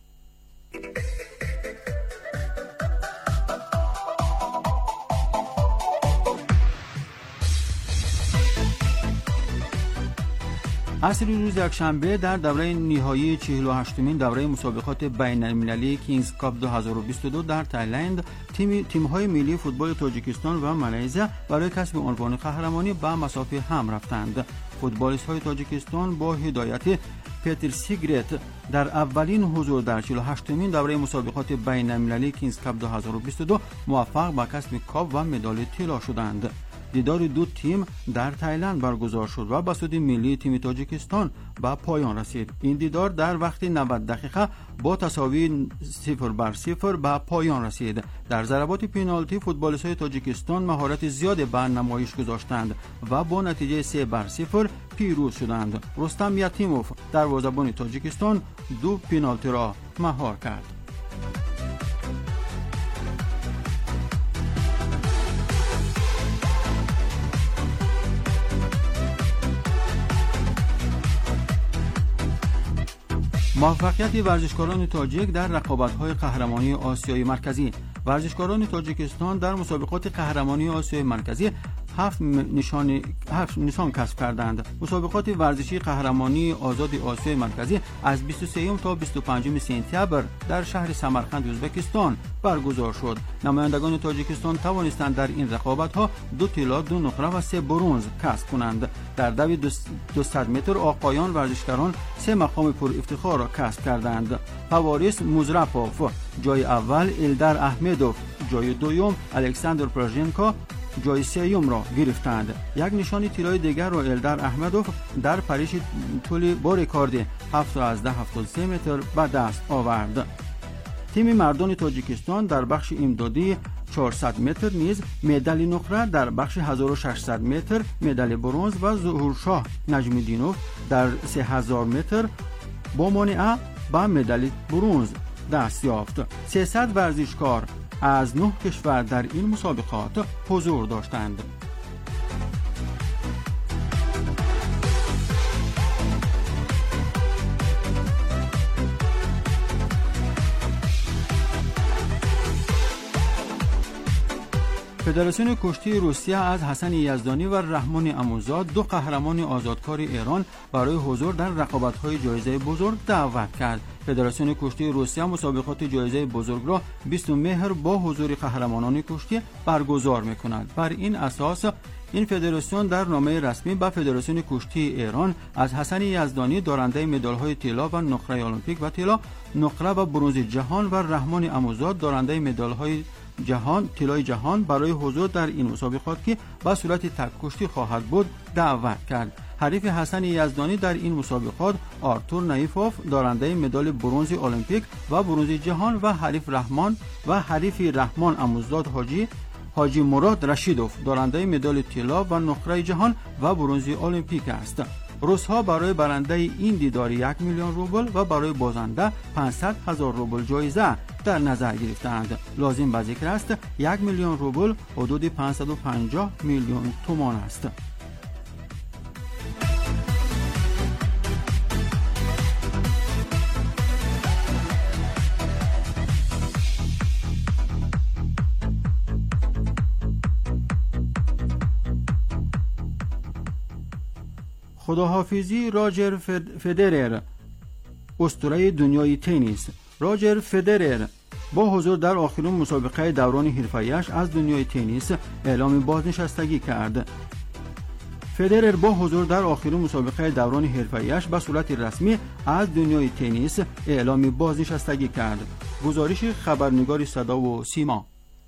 عصر روز یکشنبه در دوره نهایی چهل و هشتمین دوره مسابقات بین المللی کینگز کاپ دو هزار و بیست و دو در تایلند تیم تیم‌های ملی فوتبال تاجیکستان و مالزی برای کسب عنوان قهرمانی به مسافه هم رفتند. فوتبالیست‌های تاجیکستان با هدایت پیتر سیگرت در اولین حضور در چهل و هشتمین دوره مسابقات بین المللی کینگز کاپ دو هزار و بیست و دو موفق به کسب کاپ و مدال طلا شدند. دیدار دو تیم در تایلند برگزار شد و به سود ملی تیم تاجیکستان به پایان رسید. این دیدار در وقت نود دقیقه با تساوی صفر بر صفر به پایان رسید. در ضربات پنالتی فوتبالیست‌های تاجیکستان مهارت زیادی به نمایش گذاشتند و با نتیجه سه بر صفر پیروز شدند. رستم یتیموف دروازه‌بان تاجیکستان دو پنالتی را مهار کرد. موفقیت ورزشکاران تاجیک در رقابت‌های قهرمانی آسیای مرکزی. ورزشکاران تاجیکستان در مسابقات قهرمانی آسیای مرکزی هفت نشان هفت نشان کسب کردند. مسابقات ورزشی قهرمانی آزاد آسیای مرکزی از بیست و سوم تا بیست و پنجم سپتامبر در شهر سمرقند ازبکستان برگزار شد. نمایندگان تاجیکستان توانستند در این رقابت‌ها دو طلا، دو نقره و سه برنز کسب کنند. در دوی دویست متر آقایان ورزشکاران سه مقام پر افتخار را کسب کردند. پاواریس موزراپوف جای اول، الدر احمدوف جای دوم، الکساندر پراژنکو جای سوم را گرفتند. یک نشان طلای دیگر را الدر احمدوف در پریش طول با رکورد هفت و هفتاد و سه متر به دست آورد. تیم مردان تاجیکستان در بخش امدادی چهارصد متر نیز مدال نقره در بخش هزار و ششصد متر، مدال برنز و ظهورشاه نجمیدینوف در سه هزار متر با مانعه به مدال برنز دست یافت. سیصد ورزشکار از نه کشور در این مسابقات حضور داشتند. فدراسیون کشتی روسیه از حسن یزدانی و رحمان اموزاد، دو قهرمان آزادکار ایران، برای حضور در رقابت‌های جایزه بزرگ دعوت کرد. فدراسیون کشتی روسیه مسابقات جایزه بزرگ را بیست مهر با حضور قهرمانان کشتی برگزار می‌کند. بر این اساس این فدراسیون در نامه رسمی به فدراسیون کشتی ایران از حسن یزدانی دارنده مدال‌های طلا و نقره المپیک و طلا، نقره و برنز جهان و رحمان اموزاد دارنده مدال‌های جهان طلای جهان برای حضور در این مسابقات که به صورت تک کشتی خواهد بود دعوت کرد. حریف حسن یزدانی در این مسابقات آرتور نایفوف دارنده مدال برنز المپیک و برنز جهان و حریف رحمان و حریف رحمان اموزاد حاجی حاجی مراد رشیدوف دارنده مدال طلا و نقره جهان و برنز المپیک است. روس‌ها برای برنده این دیدار یک میلیون روبل و برای بازنده پانصد هزار روبل جایزه در نظر گرفتند. لازم به ذکر است یک میلیون روبل حدود پانصد و پنجاه میلیون تومان است. خداحافظی راجر فدرر، اسطوره دنیای تنیس. راجر فدرر با حضور در آخرین مسابقه دوران حرفه‌ایش از دنیای تنیس اعلام بازنشستگی کرد. فدرر با حضور در آخرین مسابقه دوران حرفه‌ایش به صورت رسمی از دنیای تنیس اعلام بازنشستگی کرد. گزارش خبرنگار صدا و سیما.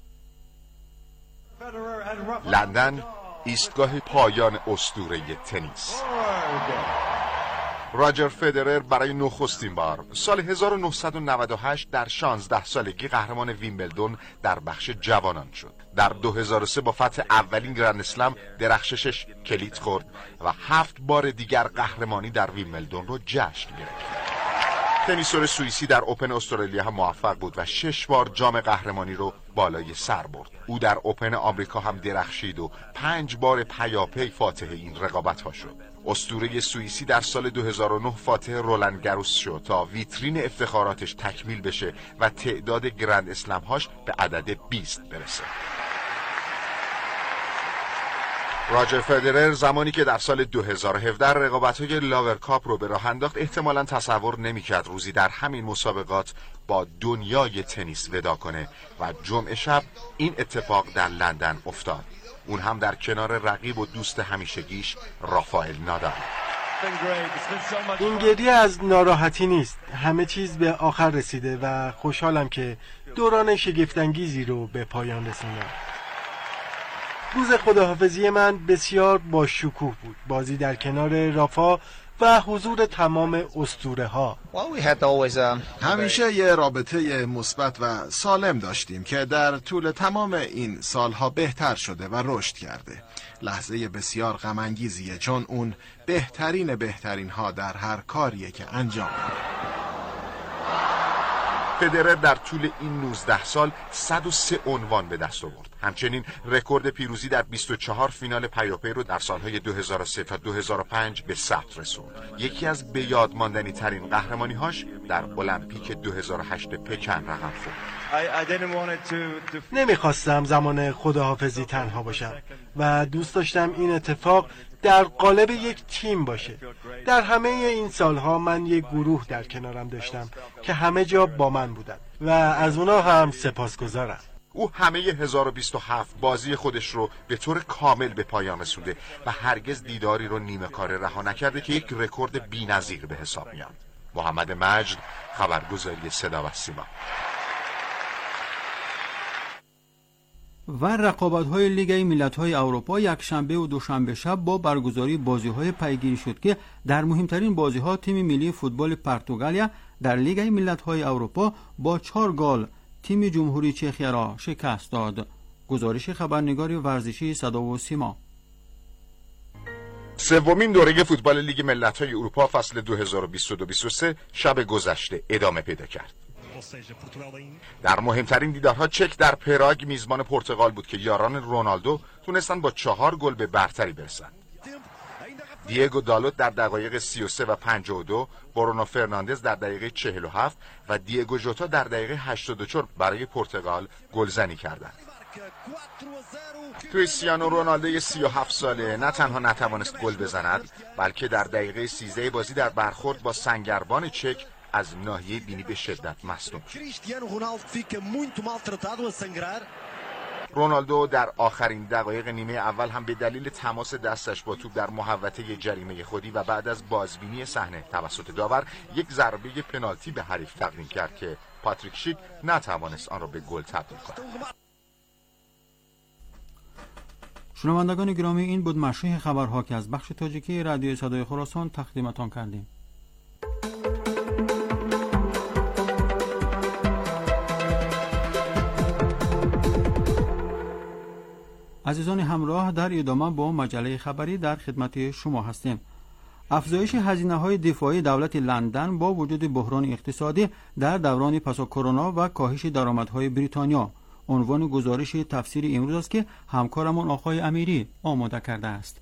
لندن، ایستگاه پایان اسطوره تنیس. راجر فدرر برای نخستین بار سال هزار و نهصد و نود و هشت در شانزده سالگی قهرمان ویمبلدون در بخش جوانان شد. در دو هزار و سه با فتح اولین گرند اسلم درخششش کلید خورد و هفت بار دیگر قهرمانی در ویمبلدون رو جشن گرفت. تنیسور سوئیسی در اوپن استرالیا هم موفق بود و شش بار جام قهرمانی رو بالای سر برد. او در اوپن آمریکا هم درخشید و پنج بار پیاپی فاتح این رقابت‌ها شد. اسطوره سوئیسی در سال دو هزار و نه فاتح رولند گاروس شد تا ویترین افتخاراتش تکمیل بشه و تعداد گرند اسلم‌هاش به عدد بیست برسه. راجر فدرر زمانی که در سال دو هزار و هفده رقابت‌های لاور کاپ رو به راه انداخت احتمالاً تصور نمی‌کرد روزی در همین مسابقات با دنیای تنیس ودا کنه و جمعه شب این اتفاق در لندن افتاد. اون هم در کنار رقیب و دوست همیشگیش رافائل نادال. این گریه از ناراحتی نیست، همه چیز به آخر رسیده و خوشحالم که دوران شگفت‌انگیزی رو به پایان رسوندم. روز خداحافظی من بسیار با شکوه بود، بازی در کنار رافا و حضور تمام اسطوره ها. همیشه یه رابطه مثبت و سالم داشتیم که در طول تمام این سالها بهتر شده و رشد کرده. لحظه بسیار غم انگیزیه چون اون بهترین بهترین ها در هر کاریه که انجام میده. فدرر در طول این نوزده سال صد و سه عنوان به دست آورد. همچنین رکورد پیروزی در بیست و چهار فینال پیاپی رو در سالهای دو هزار و سه تا دو هزار و پنج به ثبت رسوند. یکی از به یاد ماندنی ترین قهرمانی هاش در المپیک دو هزار و هشت پکن رقم خورد. نمیخواستم زمان خداحافظی تنها باشم و دوست داشتم این اتفاق در قالب یک تیم باشه. در همه این سالها من یک گروه در کنارم داشتم که همه جا با من بودن و از اونا هم سپاسگزارم. او همه هزار و بیست و هفت بازی خودش رو به طور کامل به پایان رسونده و هرگز دیداری رو نیمه کاره رها نکرده که یک رکورد بی‌نظیر به حساب میاد. محمد مجد، خبرگزاری صدا و سیما. و رقابت‌های لیگ ملت‌های اروپا یک شنبه و دوشنبه شب با برگزاری بازی‌های پیگیری شد که در مهمترین بازی‌ها تیم ملی فوتبال پرتغالیا در لیگ ملت‌های اروپا با چهار گل تیم جمهوری چخیه را شکست داد. گزارش خبرنگار ورزشی صدا و سیما. سومین دوره فوتبال لیگ ملت‌های اروپا فصل دو هزار و بیست و دو بیست و سه شب گذشته ادامه پیدا کرد. در مهمترین دیدارها چک در پراگ میزبان پرتغال بود که یاران رونالدو تونستن با چهار گل به برتری برسند. دیگو دالوت در دقایق سی و سه و پنجاه و دو، برونو فرناندز در دقیقه چهل و هفت و دیگو ژوتا در دقیقه هشتاد و چهار برای پرتغال گلزنی کردند. کریستیانو رونالدو سی و هفت ساله نه تنها نتوانست گل بزند، بلکه در دقیقه سیزده بازی در برخورد با سنگربان چک از ناحیه بینی به شدت مصدوم شد. رونالدو در آخرین دقایق نیمه اول هم به دلیل تماس دستش با توپ در محوطه جریمه خودی و بعد از بازبینی صحنه توسط داور یک ضربه پنالتی به حریف تقدیم کرد که پاتریک شیک نتوانست آن را به گل تبدیل کند. شنوندگان گرامی، این بود مشروع خبرها که از بخش تاجیکی رادیو صدای خراسان تقدیمتان کردیم. عزیزان همراه، در ادامه با مجله خبری در خدمت شما هستیم. افزایش هزینه‌های دفاعی دولت لندن با وجود بحران اقتصادی در دوران پس از کرونا و کاهش درآمدهای بریتانیا عنوان گزارش تفسیر امروز است که همکارمون آقای امیری آماده کرده است.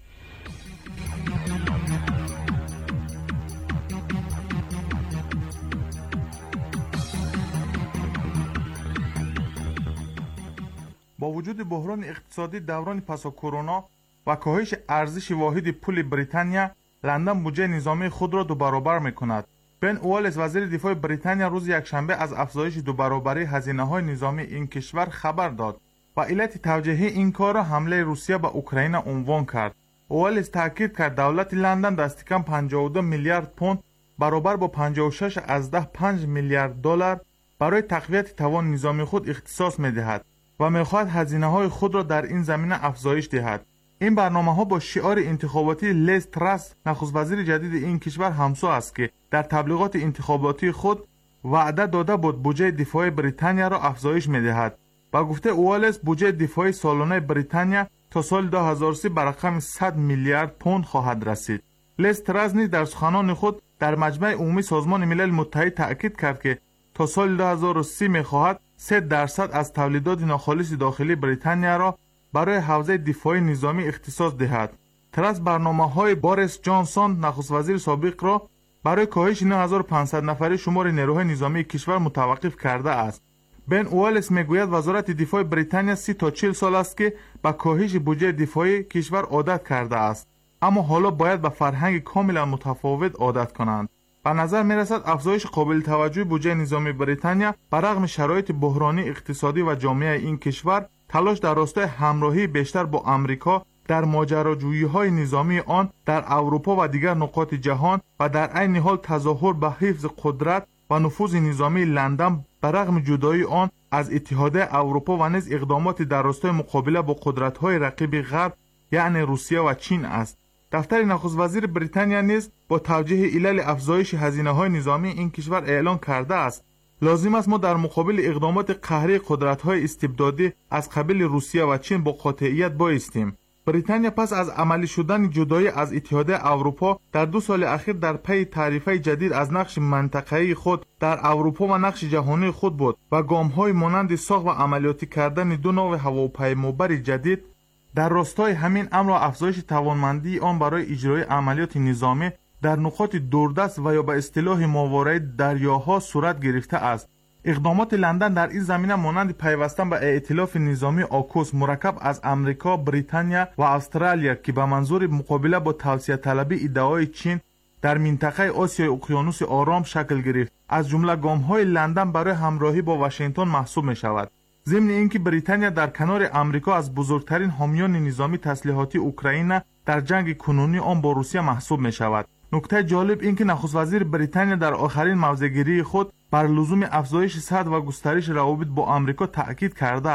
با وجود بحران اقتصادی دوران پس از کرونا و کاهش ارزش واحد پول بریتانیا، لندن بودجه نظامی خود را دو برابر می‌کند. بن اوالیس وزیر دفاع بریتانیا روز یکشنبه از افزایش دو برابری هزینه‌های نظامی این کشور خبر داد و علت توجیه این کار را حمله روسیه به اوکراین عنوان کرد. اوالیس تاکید کرد دولت لندن دست کم پنجاه و دو میلیارد پوند برابر با پنجاه و شش از ده پنج میلیارد دلار برای تقویت توان نظامی خود اختصاص می‌دهد و می‌خواهد هزینه‌های خود را در این زمینه افزایش دهد. این برنامه‌ها با شعار انتخاباتی لیز تراس نخست وزیر جدید این کشور همسو است که در تبلیغات انتخاباتی خود وعده داده بود بودجه دفاعی بریتانیا را افزایش می‌دهد. با گفته اوالیس بودجه دفاعی سالانه بریتانیا تا سال دو هزار و سی به رقم صد میلیارد پوند خواهد رسید. لیز تراس نیز در سخنان خود در مجمع عمومی سازمان ملل متحد تأکید کرد که تا سال دو هزار و سی می‌خواهد سه درصد از تولیدات ناخالص داخلی بریتانیا را برای حوزه دفاعی نظامی اختصاص دهد. تراس برنامه‌های باریس جانسون نخست وزیر سابق را برای کاهش نه هزار و پانصد نفری شمار نیروهای نظامی کشور متوقف کرده است. بن اوالیس میگوید وزارت دفاع بریتانیا سی تا چهل سال است که با کاهش بودجه دفاعی کشور عادت کرده است، اما حالا باید به فرهنگ کاملا متفاوت عادت کنند. به نظر می رسد افزایش قابل توجه بودجه نظامی بریتانیا برغم شرایط بحرانی اقتصادی و جامعه این کشور تلاش در راستای همراهی بیشتر با آمریکا در ماجراجویی‌های نظامی آن در اروپا و دیگر نقاط جهان و در عین حال تظاهر به حفظ قدرت و نفوذ نظامی لندن برغم جدایی آن از اتحادیه اروپا و نیز اقدامات در راستای مقابله با قدرت‌های رقیب غرب یعنی روسیه و چین است. دفتر نخست وزیر بریتانیا نیز با توجیه علل افزایش هزینه‌های نظامی این کشور اعلان کرده است لازم است ما در مقابل اقدامات قهری قدرت‌های استبدادی از قبیل روسیه و چین با قاطعیت بایستیم. بریتانیا پس از عملی شدن جدایی از اتحادیه اروپا در دو سال اخیر در پی تعریف‌های جدید از نقش منطقه‌ای خود در اروپا و نقش جهانی خود بود و گام‌های مانند ساخت و عملیاتی کردن دو نوع هواپیمابر جدید در راستای همین امر و افزایش توانمندی آن برای اجرای عملیات نظامی در نقاط دوردست و یا به اصطلاح ماورای دریاها صورت گرفته است. اقدامات لندن در این زمینه مانند پیوستن به ائتلاف نظامی آکوس مرکب از امریکا، بریتانیا و استرالیا که به منظور مقابله با توسعه طلبی ادعای چین در منطقه آسیای اقیانوس آرام شکل گرفت. از جمله گام‌های لندن برای همراهی با واشنگتن محسوب می‌شود. ضمن اینکه بریتانیا در کنار امریکا از بزرگترین حامیان نظامی تسلیحاتی اوکراین در جنگ کنونی آن با روسیه محسوب می‌شود. نکته جالب این که نخست وزیر بریتانیا در آخرین موضع‌گیری خود بر لزوم افزایش سطح و گسترش روابط با آمریکا تأکید کرده است.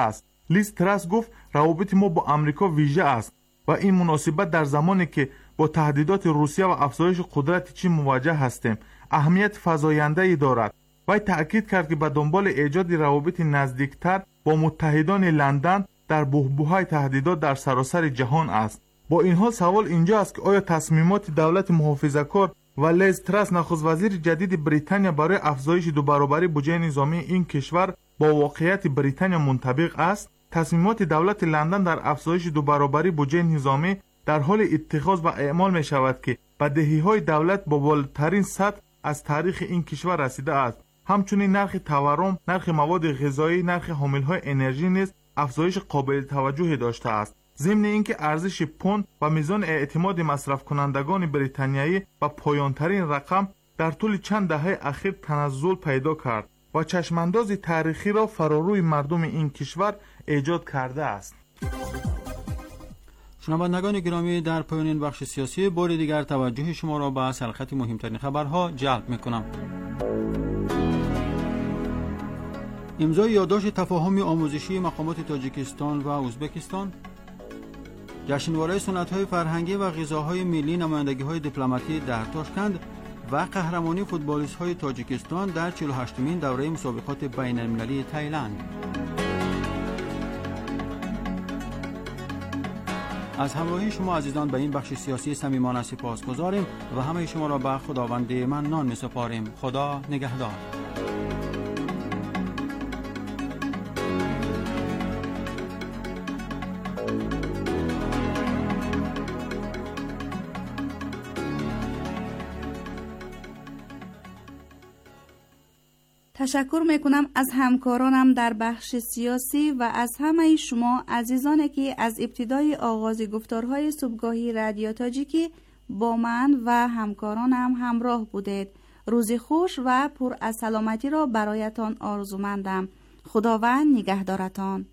لیز ترس گفت روابط ما با امریکا ویژه است و این مناسبت در زمانی که با تهدیدات روسیه و افزایش قدرت چین مواجه هستیم اهمیت فزاینده‌ای دارد. وی تأکید کرد که به دنبال ایجاد روابط نزدیکتر با متحدان لندن در بحبوحه تهدیدات در سراسر جهان است. با این حال سوال اینجا است که آیا تصمیمات دولت محافظه‌کار و لیز ترس نخست وزیر جدید بریتانیا برای افزایش دو برابری بودجه نظامی این کشور با واقعیت بریتانیا منطبق است؟ تصمیمات دولت لندن در افزایش دو برابری بودجه نظامی در حال اتخاذ و اعمال می شود که به دهی‌های دولت با بالاترین سطح از تاریخ این کشور رسیده است. همچنین نرخ تورم، نرخ مواد غذایی، نرخ حاملهای انرژی نیز افزایش قابل توجهی داشته است. ضمن اینکه ارزش پوند و میزان اعتماد مصرف کنندگان بریتانیایی به پایانترین رقم در طول چند دهه اخیر تنزل پیدا کرد و چشمانداز تاریخی را فراروی مردم این کشور ایجاد کرده است. شنوندگان گرامی، در پایان این بخش سیاسی بار دیگر توجه شما را به سرخط مهمترین خبرها جلب می‌کنم. امضای یادداشت تفاهم آموزشی مقامات تاجیکستان و ازبکستان، جشنواره سنت‌های فرهنگی و غذاهای ملی نمایندگی‌های دیپلماتی در تاشکند و قهرمانی فوتبالیست‌های تاجیکستان در چهل و هشتمین دوره مسابقات بین‌المللی تایلند. از همراهی شما عزیزان به این بخش سیاسی صمیمانه سپاسگزاریم و همه شما را به خداوند منان می‌سپاریم. خدا نگهدار. تشکر میکنم از همکارانم در بخش سیاسی و از همه شما عزیزانی که از ابتدای آغاز گفتارهای صبحگاهی رادیو تاجیکی با من و همکارانم همراه بودید. روزی خوش و پر از سلامتی را برایتان آرزومندم. خداوند نگهدارتان.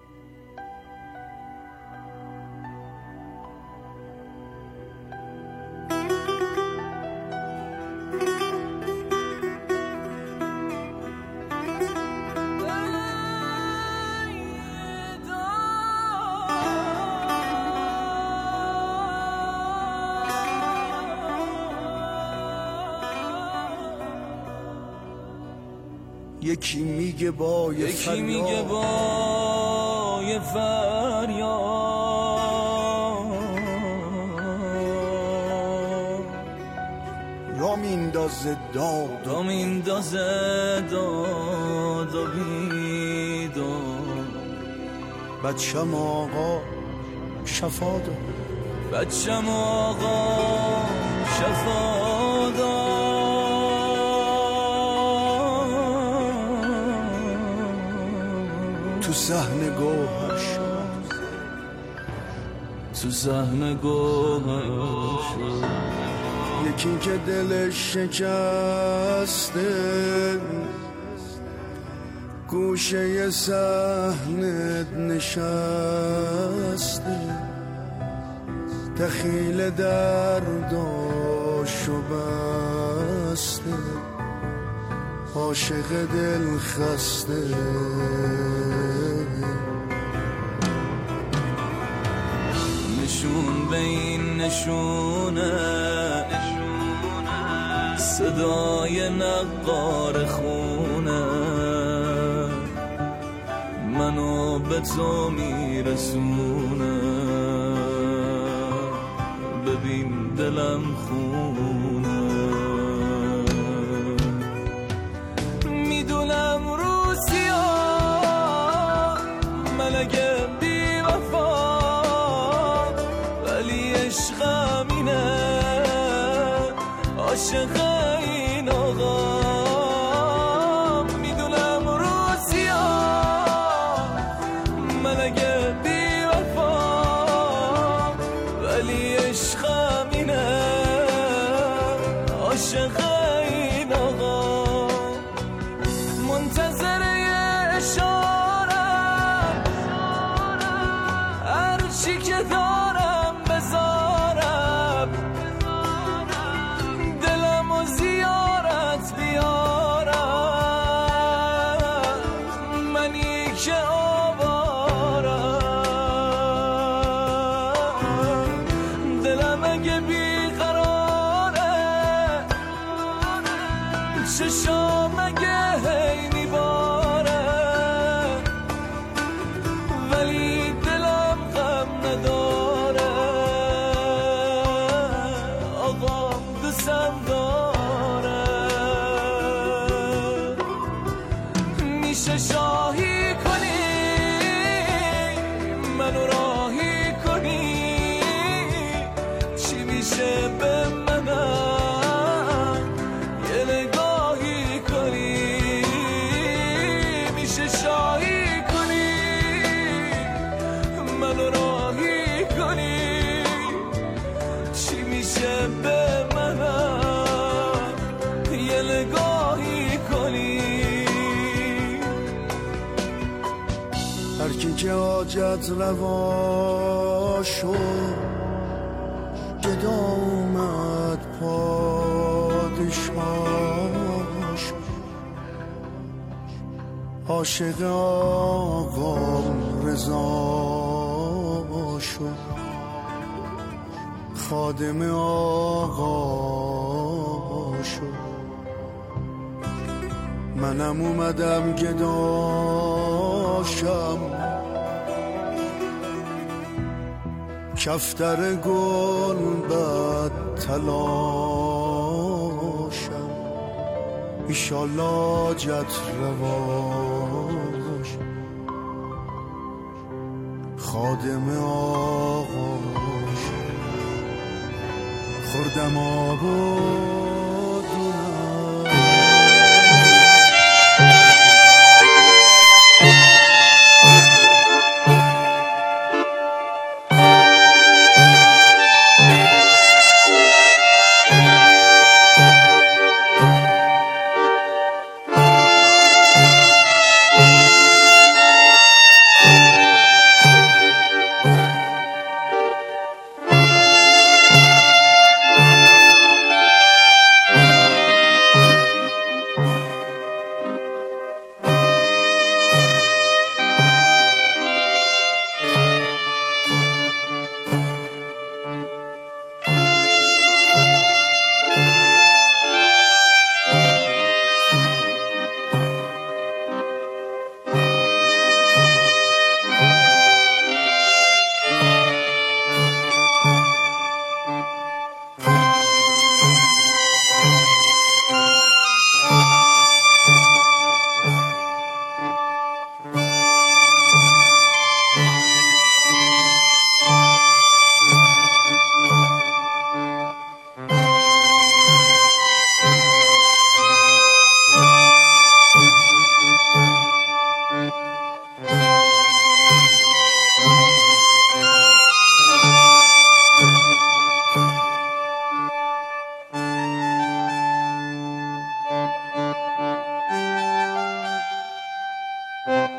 یکی میگه با یه یکی فریاد میگه با یه فریاد را میندازه داد را میندازه داد و بیداد بچم آقا شفا داد بچم آقا شفا داد تو صحن گوهر شد تو صحن گوهر شد یکی که دلش شکسته گوشه صحنت نشسته دخیل درداشو بسته عاشق دل خسته نشون به این نشونه صدای نقار خونه منو به تو میرسونه ببین دلم خونه میدونم روسیا ملگه بی وفا ولی عشقم اینه عاشق این آقا میدونم روسیا ملگه بی وفا ولی عشقم اینه عاشق این آقا منتظر اشارم هرچی که دارم بذارم دلم و زیارت بیارم منی که آوارم میشه شاهی کنی منو راهی کنی چی میشه به منم یه نگاهی کنی میشه شاهی کنی منو راهی کنی چی میشه به منم یه نگاهی کنی هر کی که حاجت روا شد گدا اومد پادشاه شد عاشق آقا رضا شد خادم آقا شد منم اومدم گداشم کفتر گل بد تلاشم ایشالله جت رواش خادم آقاش خوردم آب و Thank you.